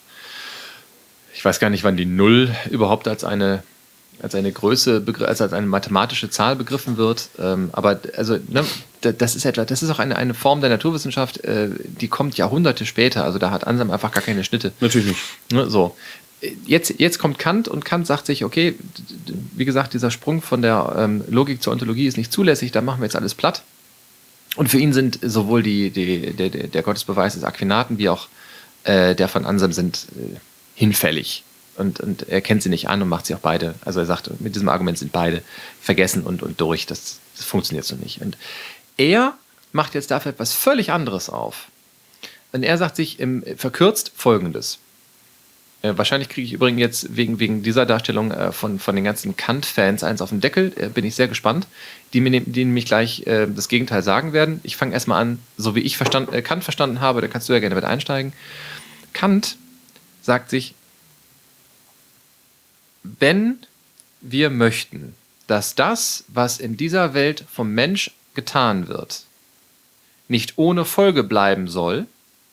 Ich weiß gar nicht, wann die Null überhaupt als eine Größe, als eine mathematische Zahl begriffen wird. Aber also, ne, das ist auch eine Form der Naturwissenschaft, die kommt Jahrhunderte später. Also da hat Anselm einfach gar keine Schnitte. Natürlich nicht. Ne, so. Jetzt kommt Kant und Kant sagt sich, okay, wie gesagt, dieser Sprung von der Logik zur Ontologie ist nicht zulässig, da machen wir jetzt alles platt. Und für ihn sind sowohl der Gottesbeweis des Aquinaten wie auch der von Anselm sind hinfällig. Und er kennt sie nicht an und macht sie auch beide. Also er sagt, mit diesem Argument sind beide vergessen und durch. Das funktioniert so nicht. Und er macht jetzt dafür etwas völlig anderes auf. Und er sagt sich verkürzt Folgendes. Wahrscheinlich kriege ich übrigens jetzt wegen dieser Darstellung von den ganzen Kant-Fans eins auf den Deckel. Bin ich sehr gespannt. Die nämlich gleich das Gegenteil sagen werden. Ich fange erstmal an, so wie ich Kant verstanden habe, da kannst du ja gerne mit einsteigen. Kant sagt sich, wenn wir möchten, dass das, was in dieser Welt vom Mensch getan wird, nicht ohne Folge bleiben soll,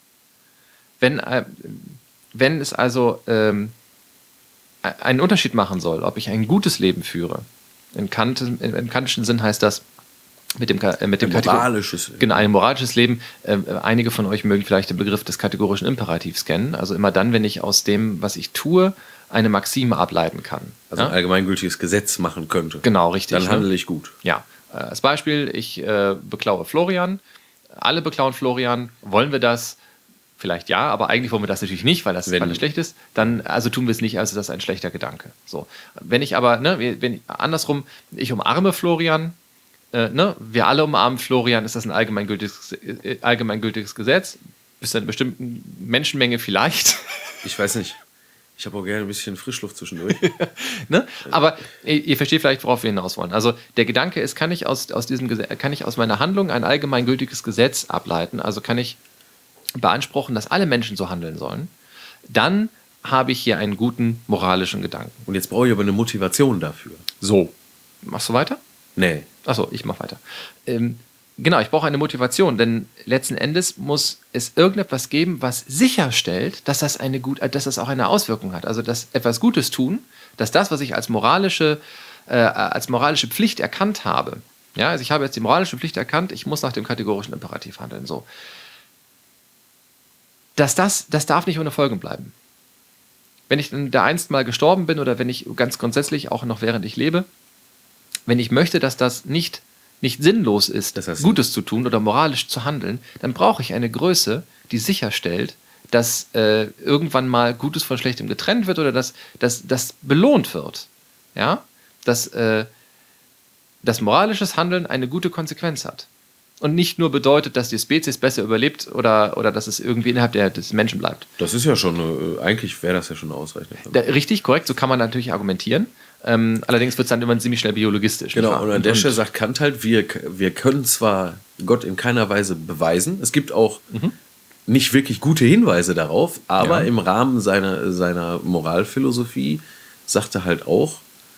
wenn es also einen Unterschied machen soll, ob ich ein gutes Leben führe, im kantischen Sinn heißt das, mit dem moralisches Leben. Genau, ein moralisches Leben. Einige von euch mögen vielleicht den Begriff des kategorischen Imperativs kennen. Also immer dann, wenn ich aus dem, was ich tue, eine Maxime ableiten kann. Also ein allgemeingültiges Gesetz machen könnte. Genau, richtig. Dann handle ich gut. Ja, als Beispiel, ich beklaue Florian. Alle beklauen Florian. Wollen wir das? Vielleicht ja, aber eigentlich wollen wir das natürlich nicht, weil das schlecht ist. Dann also tun wir es nicht, also das ist ein schlechter Gedanke. So. Wenn ich aber, andersrum, ich umarme Florian, wir alle umarmen Florian, ist das ein allgemeingültiges Gesetz? Bis zu einer bestimmten Menschenmenge vielleicht. Ich weiß nicht. Ich habe auch gerne ein bisschen Frischluft zwischendurch. Ne? Aber ihr versteht vielleicht, worauf wir hinaus wollen. Also der Gedanke ist, kann ich aus meiner Handlung ein allgemeingültiges Gesetz ableiten? Also kann ich beanspruchen, dass alle Menschen so handeln sollen? Dann habe ich hier einen guten moralischen Gedanken. Und jetzt brauche ich aber eine Motivation dafür. So. Machst du weiter? Nee. Achso, ich mache weiter. Genau, ich brauche eine Motivation, denn letzten Endes muss es irgendetwas geben, was sicherstellt, dass das auch eine Auswirkung hat. Also dass etwas Gutes tun, dass das, was ich als moralische Pflicht erkannt habe, ja, also ich habe jetzt die moralische Pflicht erkannt, ich muss nach dem kategorischen Imperativ handeln, so. Das darf nicht ohne Folgen bleiben. Wenn ich dann da einst mal gestorben bin oder wenn ich ganz grundsätzlich auch noch während ich lebe, wenn ich möchte, dass das nicht sinnlos ist, Das heißt, Gutes zu tun oder moralisch zu handeln, dann brauche ich eine Größe, die sicherstellt, dass irgendwann mal Gutes von Schlechtem getrennt wird oder dass das belohnt wird. Ja? Dass moralisches Handeln eine gute Konsequenz hat. Und nicht nur bedeutet, dass die Spezies besser überlebt oder dass es irgendwie innerhalb des Menschen bleibt. Das ist ja schon, eigentlich wäre das ja schon ausreichend. Richtig, korrekt, so kann man natürlich argumentieren. Allerdings wird es dann immer ziemlich schnell biologistisch. Genau, und an der Stelle sagt Kant halt, wir können zwar Gott in keiner Weise beweisen, es gibt auch nicht wirklich gute Hinweise darauf, aber im Rahmen seiner Moralphilosophie sagt er halt auch,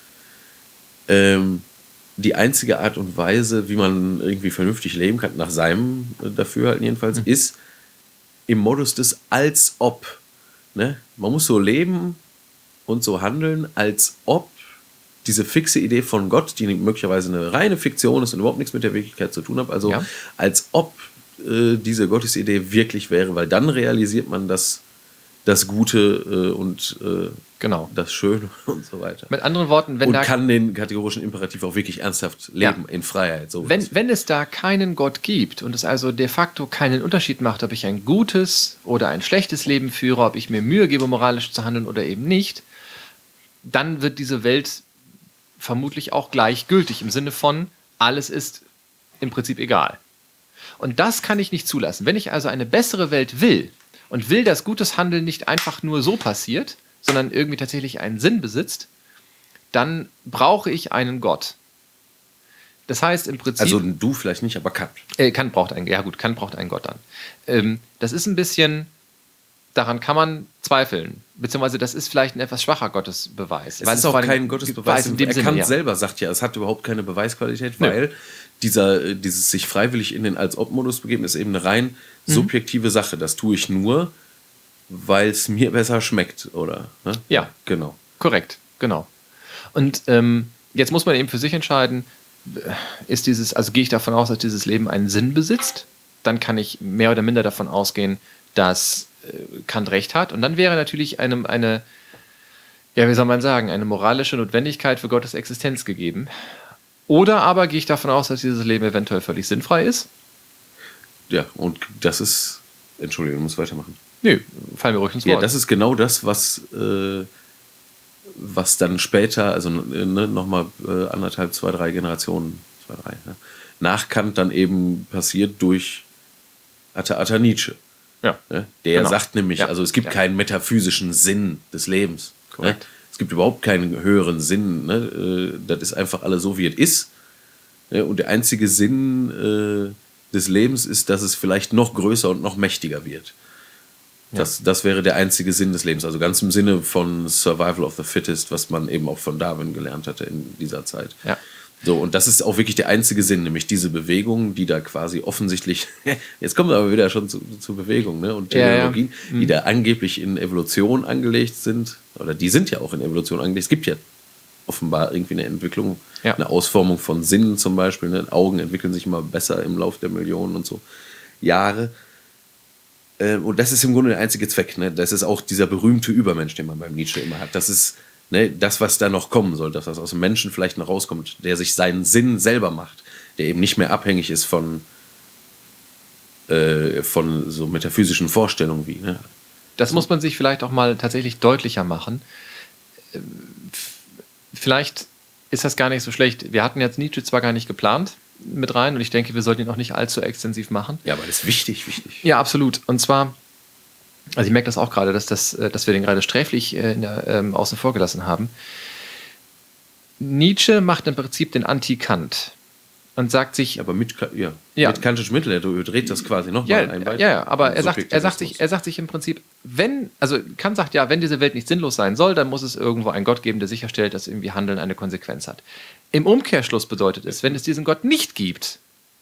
die einzige Art und Weise, wie man irgendwie vernünftig leben kann, nach seinem Dafürhalten jedenfalls, ist im Modus des als ob. Ne? Man muss so leben und so handeln, als ob diese fixe Idee von Gott, die möglicherweise eine reine Fiktion ist und überhaupt nichts mit der Wirklichkeit zu tun hat, also als ob diese Gottesidee wirklich wäre, weil dann realisiert man das Gute und das Schöne und so weiter. Mit anderen Worten, kann den kategorischen Imperativ auch wirklich ernsthaft leben, in Freiheit. So wenn es da keinen Gott gibt und es also de facto keinen Unterschied macht, ob ich ein gutes oder ein schlechtes Leben führe, ob ich mir Mühe gebe, moralisch zu handeln oder eben nicht, dann wird diese Welt vermutlich auch gleichgültig im Sinne von, alles ist im Prinzip egal. Und das kann ich nicht zulassen. Wenn ich also eine bessere Welt will und will, dass gutes Handeln nicht einfach nur so passiert, sondern irgendwie tatsächlich einen Sinn besitzt, dann brauche ich einen Gott. Das heißt im Prinzip... Also du vielleicht nicht, aber Kant. Kant braucht einen Gott dann. Das ist ein bisschen... Daran kann man zweifeln. Beziehungsweise das ist vielleicht ein etwas schwacher Gottesbeweis. Es ist auch kein Gottesbeweis. Kant selber sagt ja, es hat überhaupt keine Beweisqualität, weil dieses sich freiwillig in den Als-Ob-Modus begeben, ist eben eine rein subjektive Sache. Das tue ich nur, weil es mir besser schmeckt, oder? Ne? Ja, genau. Korrekt, genau. Und jetzt muss man eben für sich entscheiden, gehe ich davon aus, dass dieses Leben einen Sinn besitzt? Dann kann ich mehr oder minder davon ausgehen, dass Kant recht hat. Und dann wäre natürlich eine moralische Notwendigkeit für Gottes Existenz gegeben. Oder aber gehe ich davon aus, dass dieses Leben eventuell völlig sinnfrei ist? Ja, und das ist... Entschuldigung, du musst weitermachen. Nö, fallen mir ruhig ins Wort. Ja, das ist genau das, was dann später, also nochmal 2, 3 Generationen, nach Kant dann eben passiert durch Atta Nietzsche. Ja, der sagt nämlich, also es gibt keinen metaphysischen Sinn des Lebens. Korrekt. Es gibt überhaupt keinen höheren Sinn. Das ist einfach alles so, wie es ist. Und der einzige Sinn des Lebens ist, dass es vielleicht noch größer und noch mächtiger wird. Das wäre der einzige Sinn des Lebens. Also ganz im Sinne von Survival of the Fittest, was man eben auch von Darwin gelernt hatte in dieser Zeit. Ja. So, und das ist auch wirklich der einzige Sinn, nämlich diese Bewegung, die da quasi offensichtlich, jetzt kommen wir aber wieder schon zu Bewegung, ne? Und Technologien, die da angeblich in Evolution angelegt sind, oder die sind ja auch in Evolution angelegt. Es gibt ja offenbar irgendwie eine Entwicklung, eine Ausformung von Sinnen zum Beispiel. Ne? Augen entwickeln sich immer besser im Laufe der Millionen und so Jahre. Und das ist im Grunde der einzige Zweck. Ne? Das ist auch dieser berühmte Übermensch, den man beim Nietzsche immer hat. Das ist das, was da noch kommen soll, das, was aus dem Menschen vielleicht noch rauskommt, der sich seinen Sinn selber macht, der eben nicht mehr abhängig ist von so metaphysischen Vorstellungen wie. Ne? Das muss man sich vielleicht auch mal tatsächlich deutlicher machen. Vielleicht ist das gar nicht so schlecht. Wir hatten jetzt Nietzsche zwar gar nicht geplant mit rein und ich denke, wir sollten ihn auch nicht allzu extensiv machen. Ja, aber das ist wichtig. Ja, absolut. Und zwar, also ich merke das auch gerade, dass wir den gerade sträflich außen vor gelassen haben. Nietzsche macht im Prinzip den Anti-Kant und sagt sich... Aber mit kantischen Mitteln, er dreht das quasi nochmal ein weiter. Ja, aber er sagt sich im Prinzip, Kant sagt ja, wenn diese Welt nicht sinnlos sein soll, dann muss es irgendwo einen Gott geben, der sicherstellt, dass irgendwie Handeln eine Konsequenz hat. Im Umkehrschluss bedeutet es, wenn es diesen Gott nicht gibt,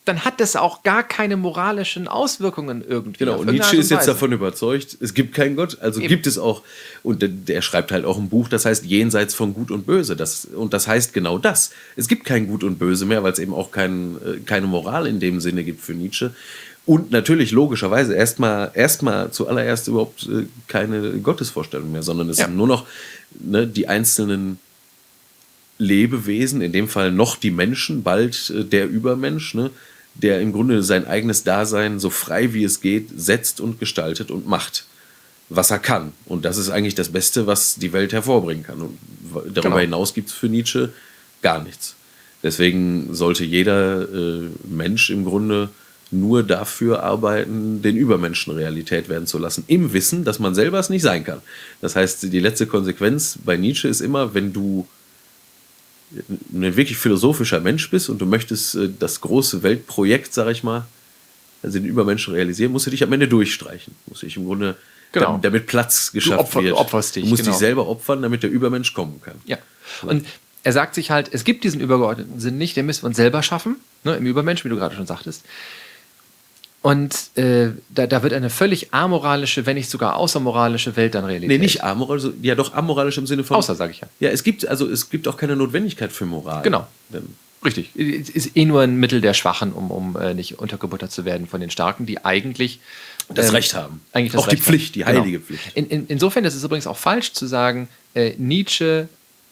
dann hat das auch gar keine moralischen Auswirkungen irgendwie. Genau, und Nietzsche ist jetzt davon überzeugt, es gibt keinen Gott, also gibt es auch, und der schreibt halt auch ein Buch, das heißt Jenseits von Gut und Böse. Und das heißt genau das. Es gibt kein Gut und Böse mehr, weil es eben auch keine Moral in dem Sinne gibt für Nietzsche. Und natürlich logischerweise erstmal zuallererst überhaupt keine Gottesvorstellung mehr, sondern es sind nur noch die einzelnen Lebewesen, in dem Fall noch die Menschen, bald der Übermensch, der im Grunde sein eigenes Dasein so frei wie es geht setzt und gestaltet und macht, was er kann. Und das ist eigentlich das Beste, was die Welt hervorbringen kann. Und darüber hinaus gibt es für Nietzsche gar nichts. Deswegen sollte jeder Mensch im Grunde nur dafür arbeiten, den Übermenschen Realität werden zu lassen, im Wissen, dass man selber es nicht sein kann. Das heißt, die letzte Konsequenz bei Nietzsche ist immer, wenn du ein wirklich philosophischer Mensch bist und du möchtest das große Weltprojekt, sag ich mal, also den Übermenschen realisieren, musst du dich am Ende durchstreichen. Musst dich im Grunde, damit Platz geschafft wird. Du musst dich selber opfern, damit der Übermensch kommen kann. Ja. Und er sagt sich halt, es gibt diesen übergeordneten Sinn nicht, den müssen wir uns selber schaffen, im Übermensch, wie du gerade schon sagtest. Und da wird eine völlig amoralische, wenn nicht sogar außermoralische Welt dann Realität. Nee, nicht amoralisch, ja doch amoralisch im Sinne von... Außer, sage ich ja. Ja, es gibt auch keine Notwendigkeit für Moral. Genau, richtig. Es ist nur ein Mittel der Schwachen, um nicht untergebuttert zu werden von den Starken, die eigentlich... das Recht haben. Eigentlich das auch Recht die Pflicht, die heilige Pflicht. Insofern ist es übrigens auch falsch zu sagen, Nietzsche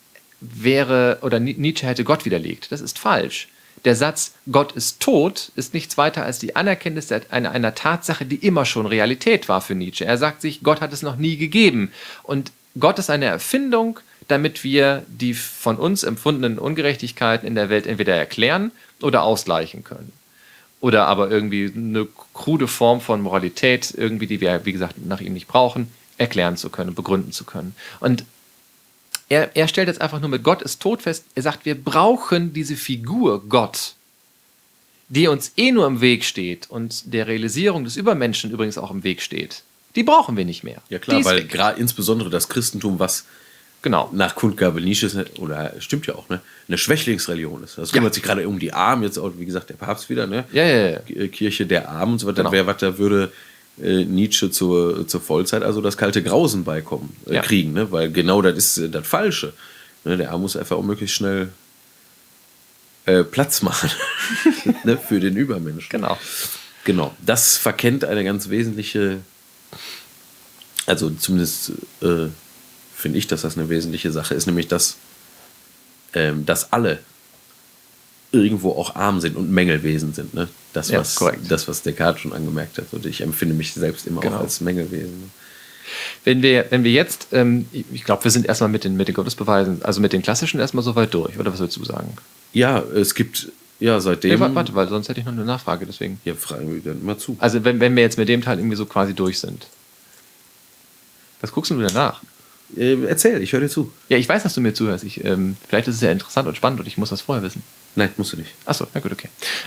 hätte Gott widerlegt. Das ist falsch. Der Satz, Gott ist tot, ist nichts weiter als die Anerkenntnis einer Tatsache, die immer schon Realität war für Nietzsche. Er sagt sich, Gott hat es noch nie gegeben. Und Gott ist eine Erfindung, damit wir die von uns empfundenen Ungerechtigkeiten in der Welt entweder erklären oder ausgleichen können. Oder aber irgendwie eine krude Form von Moralität, irgendwie, die wir, wie gesagt, nach ihm nicht brauchen, erklären zu können, begründen zu können. Und er stellt jetzt einfach nur mit Gott ist tot fest. Er sagt, wir brauchen diese Figur Gott, die uns nur im Weg steht und der Realisierung des Übermenschen übrigens auch im Weg steht. Die brauchen wir nicht mehr. Ja klar, weil gerade insbesondere das Christentum, was nach Kundgabe Nietzsches, oder stimmt ja auch, eine Schwächlingsreligion ist. Das kümmert sich gerade um die Armen, jetzt auch, wie gesagt, der Papst wieder, Kirche der Armen und so weiter. Da würde Nietzsche zur Vollzeit also das kalte Grausen kriegen, weil genau das ist das Falsche. Der Arm muss einfach auch möglichst schnell Platz machen für den Übermenschen. Genau. Das verkennt eine ganz wesentliche, also zumindest finde ich, dass das eine wesentliche Sache ist, nämlich dass alle irgendwo auch arm sind und Mängelwesen sind. Ne? Das, was Descartes schon angemerkt hat. Und ich empfinde mich selbst immer auch als Mängelwesen. Wenn wir jetzt, ich glaube, wir sind erstmal mit den Gottesbeweisen, also mit den klassischen erstmal so weit durch, oder was würdest du sagen? Ja, es gibt, seitdem... Warte, weil sonst hätte ich noch eine Nachfrage, deswegen. Ja, fragen wir dann mal zu. Also wenn wir jetzt mit dem Teil irgendwie so quasi durch sind. Was guckst du denn nach? Erzähl, ich höre dir zu. Ja, ich weiß, dass du mir zuhörst. Vielleicht ist es ja interessant und spannend und ich muss das vorher wissen. Nein, musst du nicht. Achso, na gut, okay.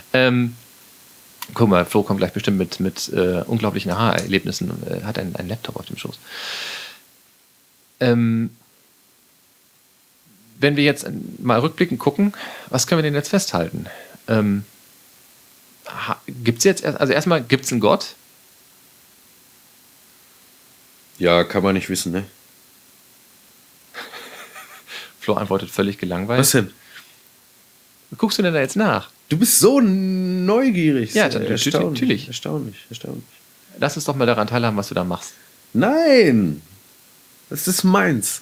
Guck mal, Flo kommt gleich bestimmt mit unglaublichen Aha-Erlebnissen und hat einen Laptop auf dem Schoß. Wenn wir jetzt mal rückblickend gucken, was können wir denn jetzt festhalten? Gibt es jetzt, also erstmal, gibt es einen Gott? Ja, kann man nicht wissen, ne? Flo antwortet völlig gelangweilt. Was denn? Was guckst du denn da jetzt nach? Du bist so neugierig. Ja, natürlich. Erstaunlich. Lass uns doch mal daran teilhaben, was du da machst. Nein! Das ist meins.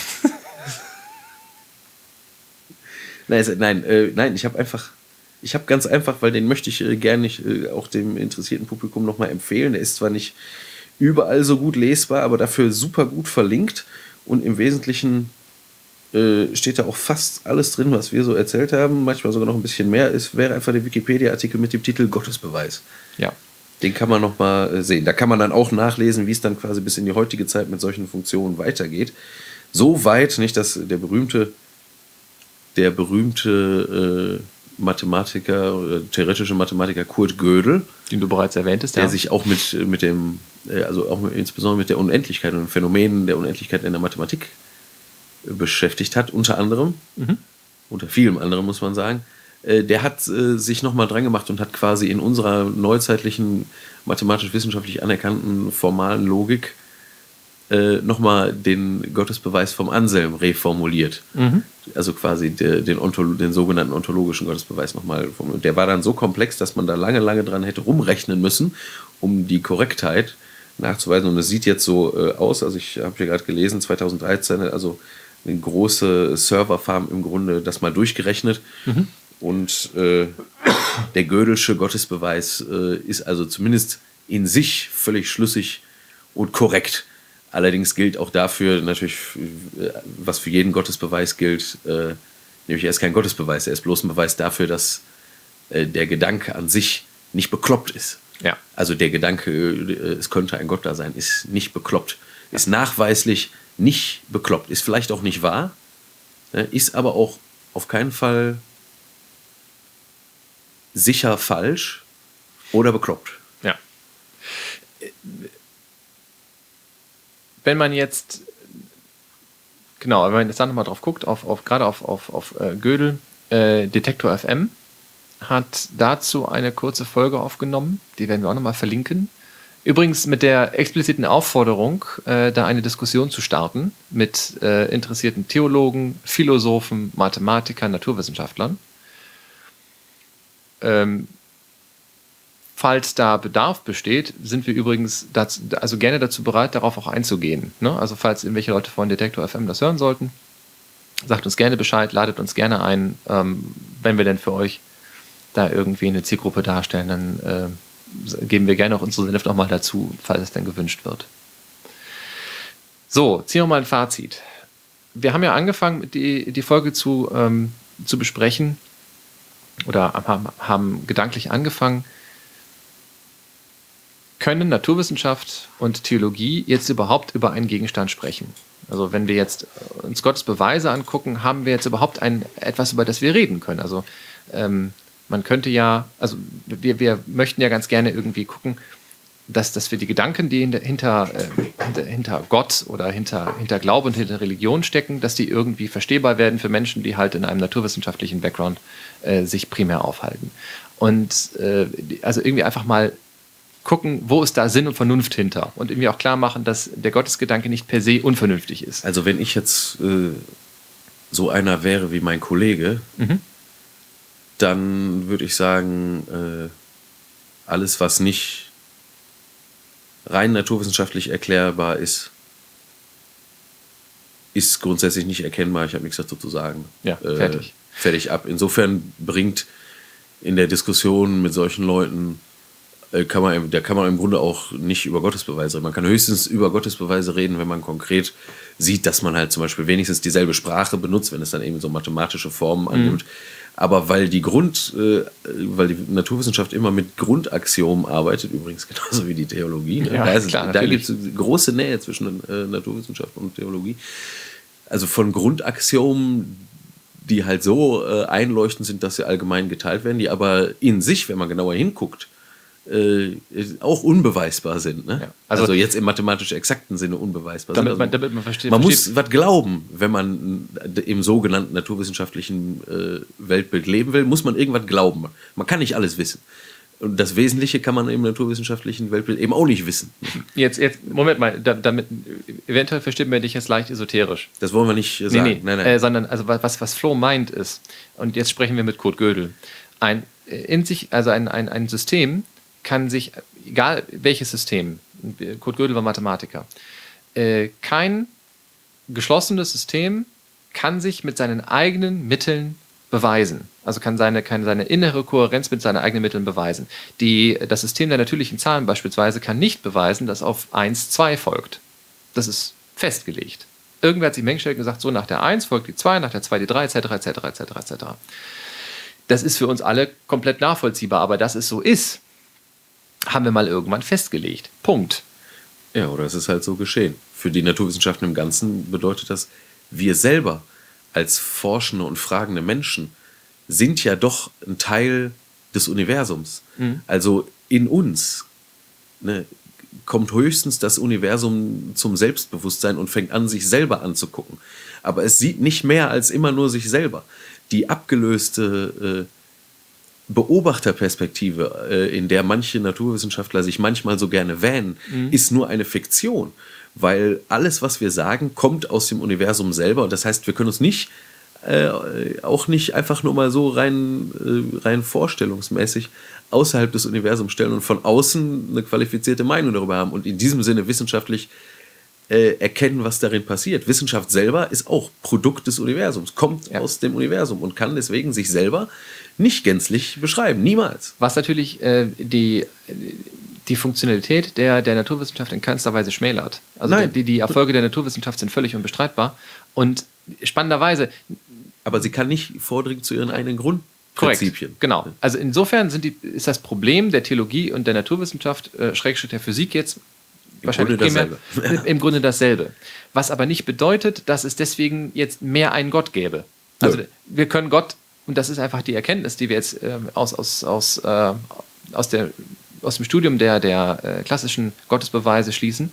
Nein, ich habe ganz einfach, weil den möchte ich gerne auch dem interessierten Publikum nochmal empfehlen. Der ist zwar nicht überall so gut lesbar, aber dafür super gut verlinkt und im Wesentlichen steht da auch fast alles drin, was wir so erzählt haben, manchmal sogar noch ein bisschen mehr. Es wäre einfach der Wikipedia-Artikel mit dem Titel Gottesbeweis. Ja. Den kann man nochmal sehen. Da kann man dann auch nachlesen, wie es dann quasi bis in die heutige Zeit mit solchen Funktionen weitergeht. So weit, nicht, dass der berühmte Mathematiker, theoretische Mathematiker Kurt Gödel, den du bereits erwähntest, der sich auch mit dem, also auch insbesondere mit der Unendlichkeit und Phänomenen der Unendlichkeit in der Mathematik beschäftigt hat, unter anderem, unter vielem anderem muss man sagen, der hat sich nochmal dran gemacht und hat quasi in unserer neuzeitlichen, mathematisch-wissenschaftlich anerkannten formalen Logik nochmal den Gottesbeweis vom Anselm reformuliert. Also quasi den sogenannten ontologischen Gottesbeweis nochmal formuliert. Der war dann so komplex, dass man da lange, lange dran hätte rumrechnen müssen, um die Korrektheit nachzuweisen. Und es sieht jetzt so aus, also ich habe hier gerade gelesen, 2013, also eine große Serverfarm im Grunde das mal durchgerechnet. Und der Gödel'sche Gottesbeweis ist also zumindest in sich völlig schlüssig und korrekt. Allerdings gilt auch dafür natürlich, was für jeden Gottesbeweis gilt, nämlich er ist kein Gottesbeweis, er ist bloß ein Beweis dafür, dass der Gedanke an sich nicht bekloppt ist. Ja. Also der Gedanke, es könnte ein Gott da sein, ist nicht bekloppt. Ist nachweislich nicht bekloppt. Ist vielleicht auch nicht wahr, ist aber auch auf keinen Fall sicher falsch oder bekloppt. Ja. Wenn man jetzt, genau, wenn man jetzt da nochmal drauf guckt, gerade auf Gödel, Detektor FM hat dazu eine kurze Folge aufgenommen, die werden wir auch nochmal verlinken. Übrigens mit der expliziten Aufforderung, da eine Diskussion zu starten mit interessierten Theologen, Philosophen, Mathematikern, Naturwissenschaftlern. Falls da Bedarf besteht, sind wir übrigens gerne dazu bereit, darauf auch einzugehen. Ne? Also falls irgendwelche Leute von Detektor FM das hören sollten, sagt uns gerne Bescheid, ladet uns gerne ein, wenn wir denn für euch da irgendwie eine Zielgruppe darstellen, dann geben wir gerne auch unsere Senf nochmal dazu, falls es dann gewünscht wird. So, ziehen wir mal ein Fazit. Wir haben ja angefangen, die Folge zu besprechen oder haben gedanklich angefangen, können Naturwissenschaft und Theologie jetzt überhaupt über einen Gegenstand sprechen? Also wenn wir jetzt uns Gottes Beweise angucken, haben wir jetzt überhaupt etwas, über das wir reden können? Also man könnte ja, also wir möchten ja ganz gerne irgendwie gucken, dass wir die Gedanken, die hinter Gott oder hinter Glaube und hinter Religion stecken, dass die irgendwie verstehbar werden für Menschen, die halt in einem naturwissenschaftlichen Background sich primär aufhalten. Und also irgendwie einfach mal gucken, wo ist da Sinn und Vernunft hinter und irgendwie auch klar machen, dass der Gottesgedanke nicht per se unvernünftig ist. Also wenn ich jetzt so einer wäre wie mein Kollege, dann würde ich sagen, alles, was nicht rein naturwissenschaftlich erklärbar ist grundsätzlich nicht erkennbar. Ich habe nichts dazu zu sagen. Ja, fertig. Fertig ab. Insofern bringt in der Diskussion mit solchen Leuten da kann man im Grunde auch nicht über Gottesbeweise reden. Man kann höchstens über Gottesbeweise reden, wenn man konkret sieht, dass man halt zum Beispiel wenigstens dieselbe Sprache benutzt, wenn es dann eben so mathematische Formen annimmt. Aber weil die Naturwissenschaft immer mit Grundaxiomen arbeitet, übrigens genauso wie die Theologie, ne? Ja, da gibt es große Nähe zwischen Naturwissenschaft und Theologie. Also von Grundaxiomen, die halt so einleuchtend sind, dass sie allgemein geteilt werden, die aber in sich, wenn man genauer hinguckt, auch unbeweisbar sind. Ne? Ja. Also jetzt im mathematisch exakten Sinne unbeweisbar sind. Damit man versteht. Man muss was glauben, wenn man im sogenannten naturwissenschaftlichen Weltbild leben will, muss man irgendwas glauben. Man kann nicht alles wissen. Und das Wesentliche kann man im naturwissenschaftlichen Weltbild eben auch nicht wissen. Jetzt Moment mal, damit eventuell versteht man dich jetzt leicht esoterisch. Das wollen wir nicht sagen. Nein. Sondern also was Flo meint ist, und jetzt sprechen wir mit Kurt Gödel, ein System kann sich, egal welches System, Kurt Gödel war Mathematiker, kein geschlossenes System kann sich mit seinen eigenen Mitteln beweisen. Also kann seine innere Kohärenz mit seinen eigenen Mitteln beweisen. Das System der natürlichen Zahlen beispielsweise kann nicht beweisen, dass auf 1 2 folgt. Das ist festgelegt. Irgendwer hat sich hingestellt und gesagt, so nach der 1 folgt die 2, nach der 2 die 3, etc., etc., etc., etc. Das ist für uns alle komplett nachvollziehbar, aber dass es so ist, haben wir mal irgendwann festgelegt. Punkt. Ja, oder es ist halt so geschehen. Für die Naturwissenschaften im Ganzen bedeutet das, wir selber als forschende und fragende Menschen sind ja doch ein Teil des Universums. Also in uns kommt höchstens das Universum zum Selbstbewusstsein und fängt an, sich selber anzugucken. Aber es sieht nicht mehr als immer nur sich selber. Die abgelöste Beobachterperspektive, in der manche Naturwissenschaftler sich manchmal so gerne wähnen, ist nur eine Fiktion. Weil alles, was wir sagen, kommt aus dem Universum selber. Und das heißt, wir können uns nicht auch nicht einfach nur mal so rein vorstellungsmäßig außerhalb des Universums stellen und von außen eine qualifizierte Meinung darüber haben und in diesem Sinne wissenschaftlich erkennen, was darin passiert. Wissenschaft selber ist auch Produkt des Universums, kommt aus dem Universum und kann deswegen sich selber nicht gänzlich beschreiben, niemals. Was natürlich die Funktionalität der Naturwissenschaft in keinster Weise schmälert. Also die Erfolge der Naturwissenschaft sind völlig unbestreitbar und spannenderweise... Aber sie kann nicht vordringen zu ihren eigenen Grundprinzipien. Korrekt, genau. Also insofern ist das Problem der Theologie und der Naturwissenschaft, Schrägstrich der Physik jetzt wahrscheinlich im Grunde dasselbe. Was aber nicht bedeutet, dass es deswegen jetzt mehr einen Gott gäbe. Also wir können Gott, und das ist einfach die Erkenntnis, die wir jetzt aus dem Studium der klassischen Gottesbeweise schließen.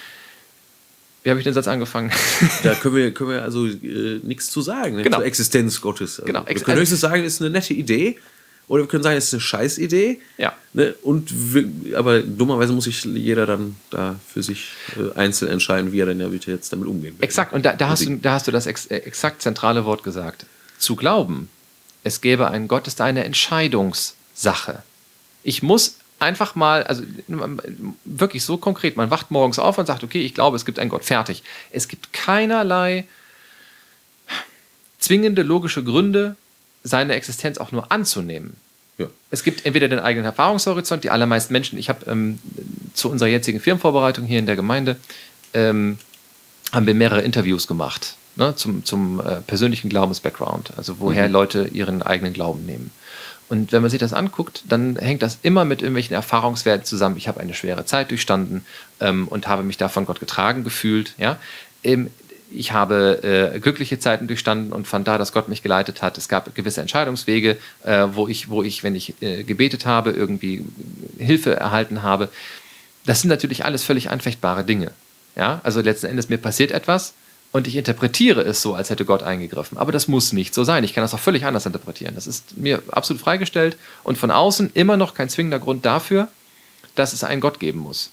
Wie habe ich den Satz angefangen? Da können wir also nichts zu sagen, ne? Zur Existenz Gottes. Also genau. Wir können höchstens sagen, es ist eine nette Idee. Oder wir können sagen, es ist eine Scheißidee. Ja. Ne? Aber dummerweise muss sich jeder dann da für sich einzeln entscheiden, wie er denn ja bitte jetzt damit umgehen will. Exakt. Und da hast du das exakt zentrale Wort gesagt. Zu glauben, es gäbe einen Gott, ist eine Entscheidungssache. Ich muss einfach mal, also wirklich so konkret, man wacht morgens auf und sagt, okay, ich glaube, es gibt einen Gott, fertig. Es gibt keinerlei zwingende logische Gründe, seine Existenz auch nur anzunehmen. Ja. Es gibt entweder den eigenen Erfahrungshorizont, die allermeisten Menschen, ich habe zu unserer jetzigen Firmenvorbereitung hier in der Gemeinde, haben wir mehrere Interviews gemacht, ne, zum persönlichen Glaubens-Background, also woher Leute ihren eigenen Glauben nehmen. Und wenn man sich das anguckt, dann hängt das immer mit irgendwelchen Erfahrungswerten zusammen. Ich habe eine schwere Zeit durchstanden und habe mich da von Gott getragen gefühlt. Ja? Ich habe glückliche Zeiten durchstanden und fand da, dass Gott mich geleitet hat. Es gab gewisse Entscheidungswege, wo ich, wenn ich gebetet habe, irgendwie Hilfe erhalten habe. Das sind natürlich alles völlig anfechtbare Dinge. Ja? Also letzten Endes, mir passiert etwas und ich interpretiere es so, als hätte Gott eingegriffen. Aber das muss nicht so sein. Ich kann das auch völlig anders interpretieren. Das ist mir absolut freigestellt und von außen immer noch kein zwingender Grund dafür, dass es einen Gott geben muss.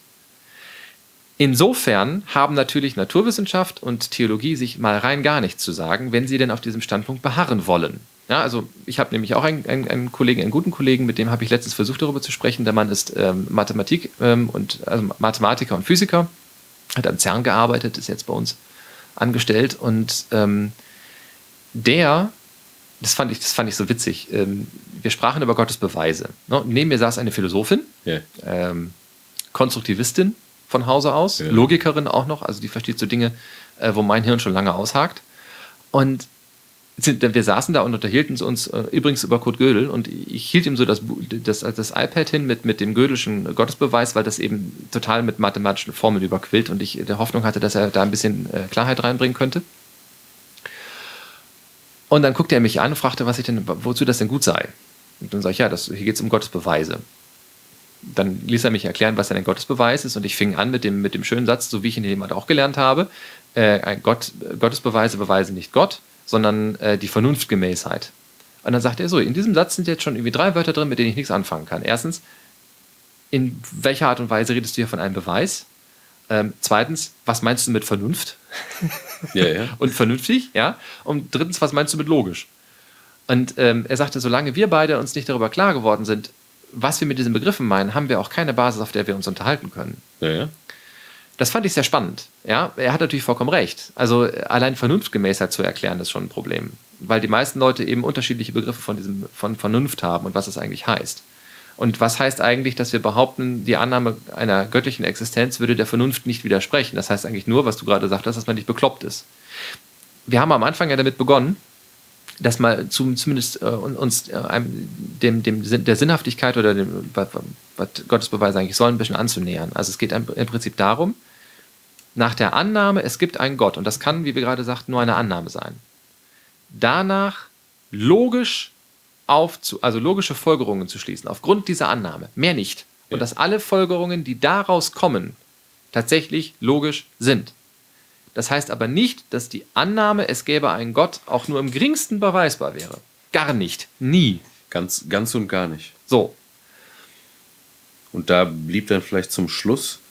Insofern haben natürlich Naturwissenschaft und Theologie sich mal rein gar nichts zu sagen, wenn sie denn auf diesem Standpunkt beharren wollen. Ja, also ich habe nämlich auch einen Kollegen, einen guten Kollegen, mit dem habe ich letztens versucht, darüber zu sprechen. Der Mann ist Mathematiker und Physiker, hat am CERN gearbeitet, ist jetzt bei uns angestellt und das fand ich so witzig. Wir sprachen über Gottes Beweise. Ne? Neben mir saß eine Philosophin, Konstruktivistin von Hause aus, Logikerin auch noch, also die versteht so Dinge, wo mein Hirn schon lange aushakt. Und wir saßen da und unterhielten uns übrigens über Kurt Gödel und ich hielt ihm so das iPad hin mit dem Gödelschen Gottesbeweis, weil das eben total mit mathematischen Formeln überquillt und ich der Hoffnung hatte, dass er da ein bisschen Klarheit reinbringen könnte. Und dann guckte er mich an und fragte, wozu das denn gut sei. Und dann sage ich, hier geht es um Gottesbeweise. Dann ließ er mich erklären, was denn ein Gottesbeweis ist und ich fing an mit dem schönen Satz, so wie ich ihn jemand auch gelernt habe, Gottesbeweise beweisen nicht Gott, sondern die Vernunftgemäßheit. Und dann sagt er so, in diesem Satz sind jetzt schon irgendwie 3 Wörter drin, mit denen ich nichts anfangen kann. Erstens, in welcher Art und Weise redest du hier von einem Beweis? Zweitens, was meinst du mit Vernunft? Und vernünftig, ja? Und drittens, was meinst du mit logisch? Und er sagte, solange wir beide uns nicht darüber klar geworden sind, was wir mit diesen Begriffen meinen, haben wir auch keine Basis, auf der wir uns unterhalten können. Das fand ich sehr spannend. Ja? Er hat natürlich vollkommen recht. Also allein Vernunftgemäßheit zu erklären, ist schon ein Problem. Weil die meisten Leute eben unterschiedliche Begriffe von Vernunft haben und was es eigentlich heißt. Und was heißt eigentlich, dass wir behaupten, die Annahme einer göttlichen Existenz würde der Vernunft nicht widersprechen? Das heißt eigentlich nur, was du gerade sagtest, dass man nicht bekloppt ist. Wir haben am Anfang ja damit begonnen, dass mal zumindest uns der Sinnhaftigkeit oder dem, was Gottesbeweise eigentlich sollen, ein bisschen anzunähern. Also es geht im Prinzip darum, nach der Annahme, es gibt einen Gott, und das kann, wie wir gerade sagten, nur eine Annahme sein. Danach logische Folgerungen zu schließen, aufgrund dieser Annahme, mehr nicht. Und dass alle Folgerungen, die daraus kommen, tatsächlich logisch sind. Das heißt aber nicht, dass die Annahme, es gäbe einen Gott, auch nur im geringsten beweisbar wäre. Gar nicht. Nie. Ganz und gar nicht. So. Und da blieb dann vielleicht zum Schluss,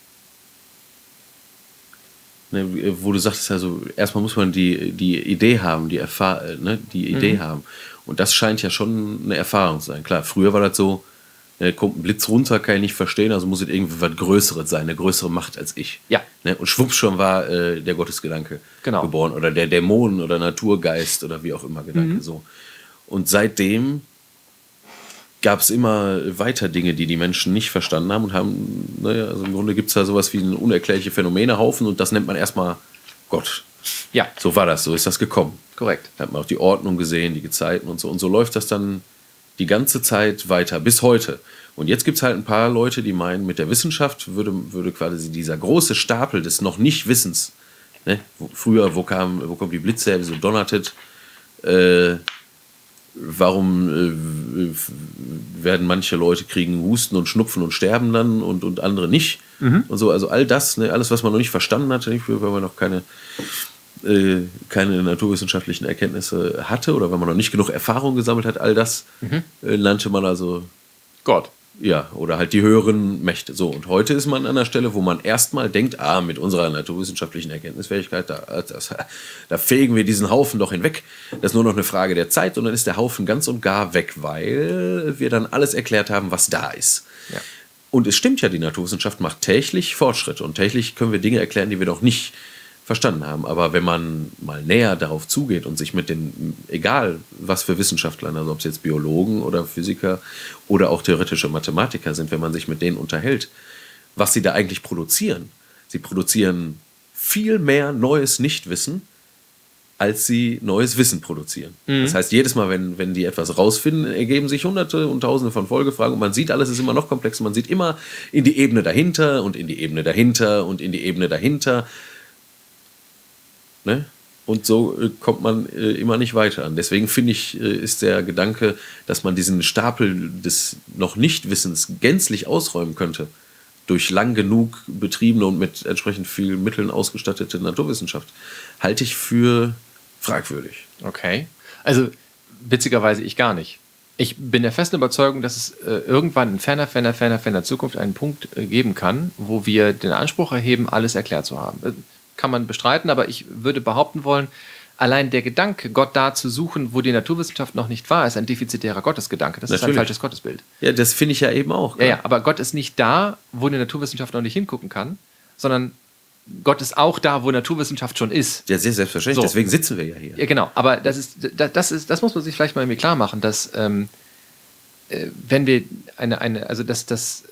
ne, wo du sagtest, also erstmal muss man die Idee haben, die Idee haben. Und das scheint ja schon eine Erfahrung zu sein. Klar, früher war das so, kommt ein Blitz runter, kann ich nicht verstehen, also muss es irgendwie was Größeres sein, eine größere Macht als ich. Ja. Ne? Und schwupps schon war der Gottesgedanke geboren oder der Dämon oder Naturgeist oder wie auch immer Gedanke. So. Und seitdem gab es immer weiter Dinge, die Menschen nicht verstanden haben und haben, also im Grunde gibt es da sowas wie ein unerklärliche Phänomenehaufen und das nennt man erstmal Gott. Ja. So war das, so ist das gekommen. Korrekt. Da hat man auch die Ordnung gesehen, die Gezeiten und so. Und so läuft das dann die ganze Zeit weiter, bis heute. Und jetzt gibt es halt ein paar Leute, die meinen, mit der Wissenschaft würde quasi dieser große Stapel des noch nicht Wissens, ne? Früher, wo kommt die Blitze her, wieso donnert es, warum werden manche Leute kriegen Husten und Schnupfen und sterben dann und andere nicht. Und so, also all das, ne, alles, was man noch nicht verstanden hatte, weil man noch keine naturwissenschaftlichen Erkenntnisse hatte oder wenn man noch nicht genug Erfahrung gesammelt hat, all das nannte man also Gott. Ja, oder halt die höheren Mächte. So, und heute ist man an einer Stelle, wo man erstmal denkt, mit unserer naturwissenschaftlichen Erkenntnisfähigkeit, da fegen wir diesen Haufen doch hinweg. Das ist nur noch eine Frage der Zeit und dann ist der Haufen ganz und gar weg, weil wir dann alles erklärt haben, was da ist. Ja. Und es stimmt ja, die Naturwissenschaft macht täglich Fortschritte und täglich können wir Dinge erklären, die wir noch nicht verstanden haben. Aber wenn man mal näher darauf zugeht und sich mit den, egal was für Wissenschaftler, also ob es jetzt Biologen oder Physiker oder auch theoretische Mathematiker sind, wenn man sich mit denen unterhält, was sie da eigentlich produzieren. Sie produzieren viel mehr neues Nichtwissen, als sie neues Wissen produzieren. Das heißt, jedes Mal, wenn die etwas rausfinden, ergeben sich Hunderte und Tausende von Folgefragen und man sieht, alles ist immer noch komplexer. Man sieht immer in die Ebene dahinter und in die Ebene dahinter und in die Ebene dahinter. Ne? Und so kommt man immer nicht weiter an. Deswegen finde ich, ist der Gedanke, dass man diesen Stapel des noch Nichtwissens gänzlich ausräumen könnte, durch lang genug betriebene und mit entsprechend vielen Mitteln ausgestattete Naturwissenschaft, halte ich für fragwürdig. Okay. Also, witzigerweise ich gar nicht. Ich bin der festen Überzeugung, dass es irgendwann in ferner Zukunft einen Punkt geben kann, wo wir den Anspruch erheben, alles erklärt zu haben. Kann man bestreiten, aber ich würde behaupten wollen, allein der Gedanke, Gott da zu suchen, wo die Naturwissenschaft noch nicht war, ist ein defizitärer Gottesgedanke. Das ist ein falsches Gottesbild. Ja, das finde ich ja eben auch. Ja, aber Gott ist nicht da, wo die Naturwissenschaft noch nicht hingucken kann, sondern Gott ist auch da, wo Naturwissenschaft schon ist. Ja, sehr selbstverständlich. So. Deswegen sitzen wir ja hier. Ja, genau. Aber das muss man sich vielleicht mal irgendwie klar machen, dass wenn wir dass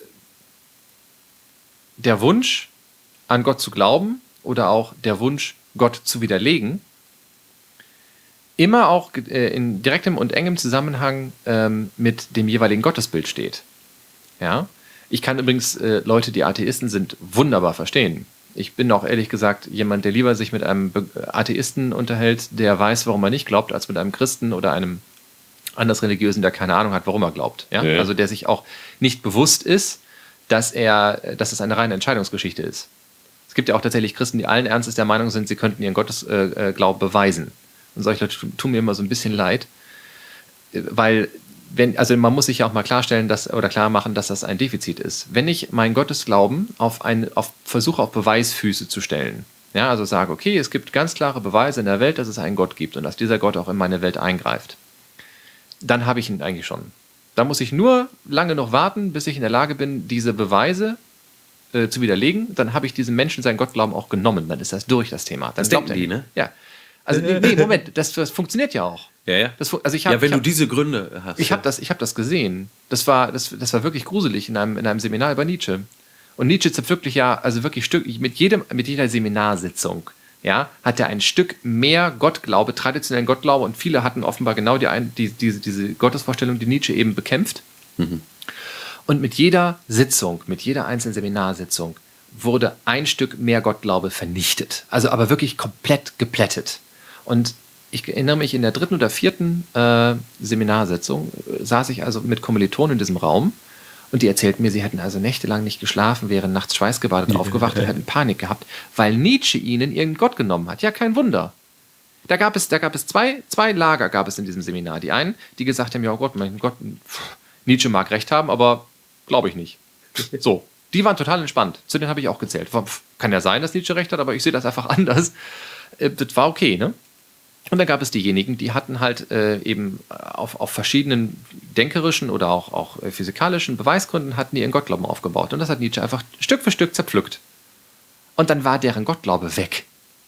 der Wunsch, an Gott zu glauben, oder auch der Wunsch, Gott zu widerlegen, immer auch in direktem und engem Zusammenhang mit dem jeweiligen Gottesbild steht. Ja? Ich kann übrigens Leute, die Atheisten sind, wunderbar verstehen. Ich bin auch ehrlich gesagt jemand, der lieber sich mit einem Atheisten unterhält, der weiß, warum er nicht glaubt, als mit einem Christen oder einem Andersreligiösen, der keine Ahnung hat, warum er glaubt. Ja? Ja. Also der sich auch nicht bewusst ist, dass es eine reine Entscheidungsgeschichte ist. Es gibt ja auch tatsächlich Christen, die allen Ernstes der Meinung sind, sie könnten ihren Gottesglauben beweisen. Und solche Leute tun mir immer so ein bisschen leid, weil man muss sich ja auch mal klarstellen, klar machen, dass das ein Defizit ist. Wenn ich meinen Gottesglauben versuche, auf Beweisfüße zu stellen, ja, also sage, okay, es gibt ganz klare Beweise in der Welt, dass es einen Gott gibt und dass dieser Gott auch in meine Welt eingreift, dann habe ich ihn eigentlich schon. Da muss ich nur lange noch warten, bis ich in der Lage bin, diese Beweise zu widerlegen, dann habe ich diesem Menschen seinen Gottglauben auch genommen. Dann ist das durch, das Thema. Dann das denken die, ne? Ja. Also, nee, Moment, das funktioniert ja auch. Ja. Wenn du diese Gründe hast. Ich habe das gesehen. Das war wirklich gruselig in einem Seminar über Nietzsche. Und Nietzsche hat wirklich mit jeder Seminarsitzung, ja, hat er ein Stück mehr Gottglaube, traditionellen Gottglaube, und viele hatten offenbar genau diese Gottesvorstellung, die Nietzsche eben bekämpft. Und mit jeder einzelnen Seminarsitzung wurde ein Stück mehr Gottglaube vernichtet. Also aber wirklich komplett geplättet. Und ich erinnere mich, in der 3. oder 4. Seminarsitzung saß ich also mit Kommilitonen in diesem Raum und die erzählten mir, sie hätten also nächtelang nicht geschlafen, wären nachts schweißgebadet aufgewacht und hätten Panik gehabt, weil Nietzsche ihnen ihren Gott genommen hat. Ja, kein Wunder. Da gab es zwei Lager gab es in diesem Seminar. Die einen, die gesagt haben, ja Gott, mein Gott, Nietzsche mag recht haben, aber glaube ich nicht. So, die waren total entspannt. Zu denen habe ich auch gezählt. Kann ja sein, dass Nietzsche recht hat, aber ich sehe das einfach anders. Das war okay, ne? Und dann gab es diejenigen, die hatten halt eben auf verschiedenen denkerischen oder auch physikalischen Beweisgründen hatten die ihren Gottglauben aufgebaut. Und das hat Nietzsche einfach Stück für Stück zerpflückt. Und dann war deren Gottglaube weg.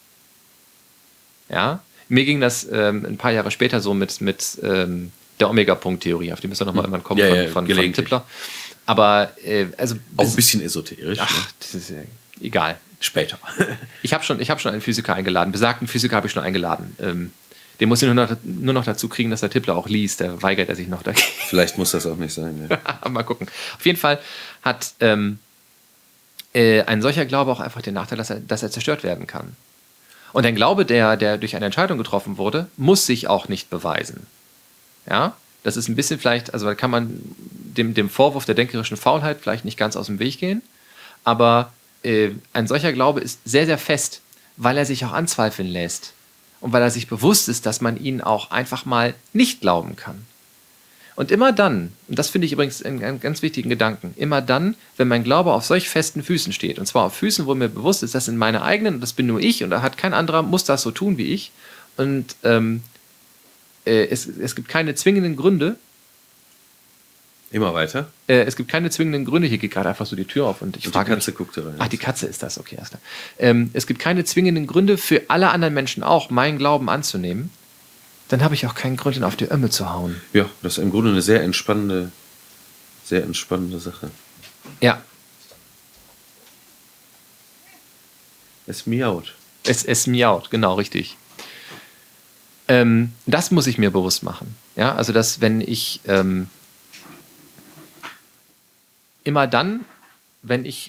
Ja, mir ging das ein paar Jahre später so mit der Omega-Punkt-Theorie, auf die müssen wir nochmal irgendwann kommen von Tippler. Aber also auch ein bisschen esoterisch. Ach, das ist egal. Später. Ich habe schon einen Physiker eingeladen, besagten Physiker habe ich schon eingeladen. Den muss ich nur noch dazu kriegen, dass der Tippler auch liest, der weigert er sich noch dagegen. Vielleicht muss das auch nicht sein. Ja. Mal gucken. Auf jeden Fall hat ein solcher Glaube auch einfach den Nachteil, dass er zerstört werden kann. Und ein Glaube, der durch eine Entscheidung getroffen wurde, muss sich auch nicht beweisen. Ja, das ist ein bisschen vielleicht, also da kann man dem Vorwurf der denkerischen Faulheit vielleicht nicht ganz aus dem Weg gehen, aber ein solcher Glaube ist sehr, sehr fest, weil er sich auch anzweifeln lässt und weil er sich bewusst ist, dass man ihn auch einfach mal nicht glauben kann. Und immer dann, und das finde ich übrigens einen ganz wichtigen Gedanken, immer dann, wenn mein Glaube auf solch festen Füßen steht, und zwar auf Füßen, wo mir bewusst ist, das sind meine eigenen und das bin nur ich und da hat kein anderer, muss das so tun wie ich, und es gibt keine zwingenden Gründe. Immer weiter. Es gibt keine zwingenden Gründe. Hier geht gerade einfach so die Tür auf und ich frage mich. Die Katze guckt rein. Ach, die Katze ist das, okay, erst klar. Es gibt keine zwingenden Gründe für alle anderen Menschen auch, meinen Glauben anzunehmen. Dann habe ich auch keinen Grund, ihn auf die Ömme zu hauen. Ja, das ist im Grunde eine sehr entspannende Sache. Ja. Es miaut. Es miaut, genau, richtig. Das muss ich mir bewusst machen. Ja, also dass wenn ich immer dann, wenn ich...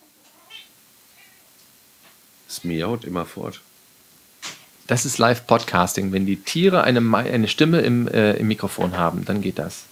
Es miaut immer fort. Das ist Live-Podcasting. Wenn die Tiere eine Stimme im Mikrofon haben, dann geht das.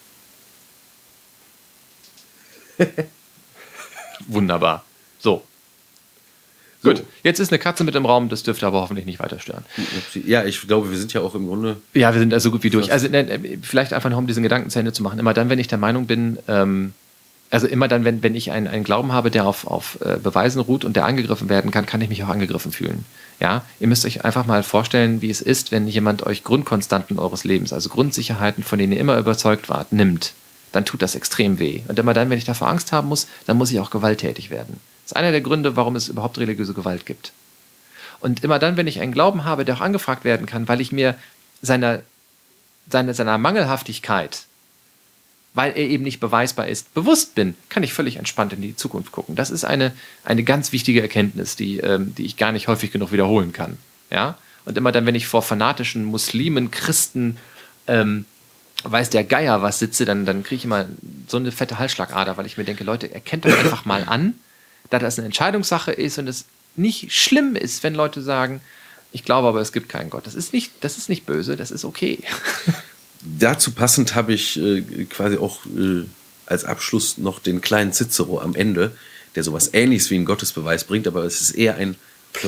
Wunderbar. So. Gut, jetzt ist eine Katze mit im Raum, das dürfte aber hoffentlich nicht weiter stören. Ja, ich glaube, wir sind ja auch im Grunde... Ja, wir sind also gut wie durch. Also vielleicht einfach noch, um diesen Gedanken zu Ende zu machen. Immer dann, wenn ich der Meinung bin, also immer dann, wenn ich einen Glauben habe, der auf Beweisen ruht und der angegriffen werden kann, kann ich mich auch angegriffen fühlen. Ja, ihr müsst euch einfach mal vorstellen, wie es ist, wenn jemand euch Grundkonstanten eures Lebens, also Grundsicherheiten, von denen ihr immer überzeugt wart, nimmt. Dann tut das extrem weh. Und immer dann, wenn ich davor Angst haben muss, dann muss ich auch gewalttätig werden. Das ist einer der Gründe, warum es überhaupt religiöse Gewalt gibt. Und immer dann, wenn ich einen Glauben habe, der auch angefragt werden kann, weil ich mir seiner Mangelhaftigkeit, weil er eben nicht beweisbar ist, bewusst bin, kann ich völlig entspannt in die Zukunft gucken. Das ist eine ganz wichtige Erkenntnis, die ich gar nicht häufig genug wiederholen kann. Ja? Und immer dann, wenn ich vor fanatischen Muslimen, Christen, weiß der Geier was sitze, dann kriege ich immer so eine fette Halsschlagader, weil ich mir denke, Leute, erkennt doch einfach mal an, dass das eine Entscheidungssache ist und es nicht schlimm ist, wenn Leute sagen, ich glaube aber, es gibt keinen Gott. Das ist nicht böse, das ist okay. Dazu passend habe ich quasi auch als Abschluss noch den kleinen Cicero am Ende, der sowas Ähnliches wie einen Gottesbeweis bringt, aber es ist eher ein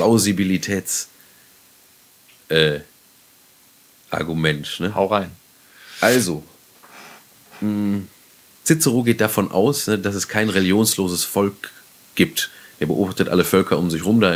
Plausibilitäts-Argument. Ne? Hau rein. Also, Cicero geht davon aus, ne, dass es kein religionsloses Volk gibt. Er beobachtet alle Völker um sich rum, da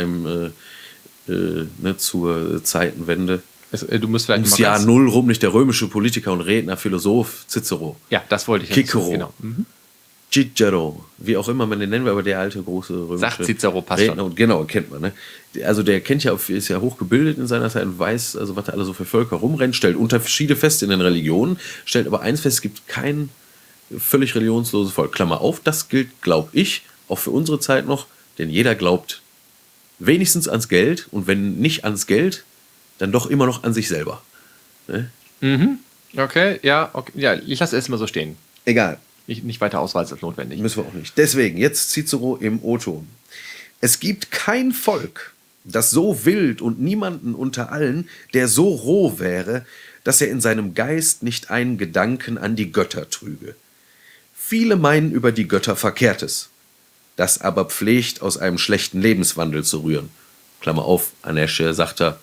zur Zeitenwende. Du musst vielleicht ums Jahr Null rum, nicht der römische Politiker und Redner, Philosoph Cicero. Ja, das wollte ich. Cicero. Genau. Cicero, wie auch immer man den nennen will, aber der alte große römische Sagt Cicero, passt Redner. Und genau, kennt man. Ne? Also der ist ja hochgebildet in seiner Zeit und weiß, also was da alle so für Völker rumrennen, stellt Unterschiede fest in den Religionen, stellt aber eins fest, es gibt kein völlig religionsloses Volk. Klammer auf, das gilt, glaube ich, auch für unsere Zeit noch, denn jeder glaubt wenigstens ans Geld und wenn nicht ans Geld, dann doch immer noch an sich selber. Ne? Mhm. Okay, ja, ich lasse es mal so stehen. Egal. Nicht weiter ausweisen als notwendig. Müssen wir auch nicht. Deswegen, jetzt Cicero im O-Ton. Es gibt kein Volk, das so wild und niemanden unter allen, der so roh wäre, dass er in seinem Geist nicht einen Gedanken an die Götter trüge. Viele meinen über die Götter Verkehrtes, das aber pflegt aus einem schlechten Lebenswandel zu rühren. Klammer auf, an der Stelle sagt er,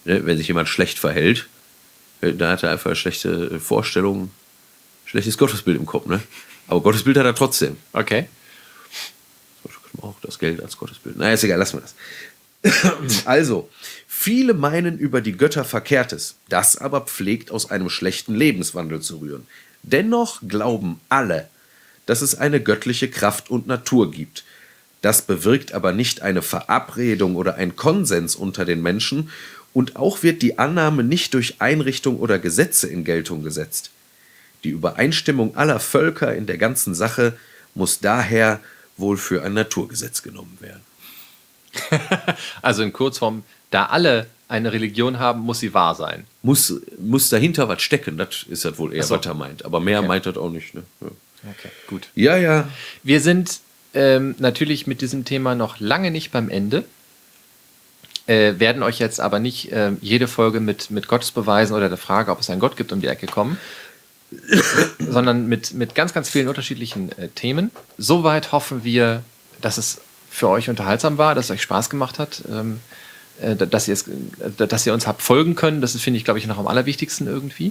Ne? Wenn sich jemand schlecht verhält, dann hat er einfach eine schlechte Vorstellung, schlechtes Gottesbild im Kopf. Ne? Aber Gottesbild hat er trotzdem. Okay. Auch das Geld als Gottesbild. Naja, ist egal, lassen wir das. Also, viele meinen über die Götter Verkehrtes, das aber pflegt aus einem schlechten Lebenswandel zu rühren. Dennoch glauben alle, dass es eine göttliche Kraft und Natur gibt. Das bewirkt aber nicht eine Verabredung oder ein Konsens unter den Menschen und auch wird die Annahme nicht durch Einrichtung oder Gesetze in Geltung gesetzt. Die Übereinstimmung aller Völker in der ganzen Sache muss daher wohl für ein Naturgesetz genommen werden. Also in Kurzform, da alle eine Religion haben, muss sie wahr sein. Muss dahinter was stecken, das ist das wohl eher, so. was er meint. Aber mehr meint das auch nicht. Ne? Ja. Okay, gut. Ja. Wir sind natürlich mit diesem Thema noch lange nicht beim Ende. Werden euch jetzt aber nicht jede Folge mit Gottesbeweisen oder der Frage, ob es einen Gott gibt, um die Ecke kommen, sondern mit ganz, ganz vielen unterschiedlichen Themen. Soweit hoffen wir, dass es für euch unterhaltsam war, dass es euch Spaß gemacht hat, dass ihr uns habt folgen können. Das ist, finde ich, glaube ich, noch am allerwichtigsten irgendwie.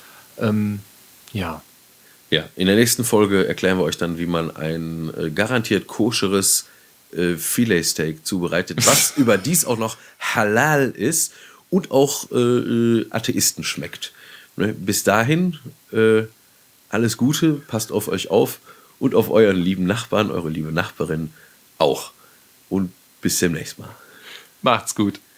Ja. Ja, in der nächsten Folge erklären wir euch dann, wie man ein garantiert koscheres Filetsteak zubereitet, was überdies auch noch halal ist und auch Atheisten schmeckt. Ne? Bis dahin, alles Gute, passt auf euch auf und auf euren lieben Nachbarn, eure liebe Nachbarin auch. Und bis demnächst mal. Macht's gut.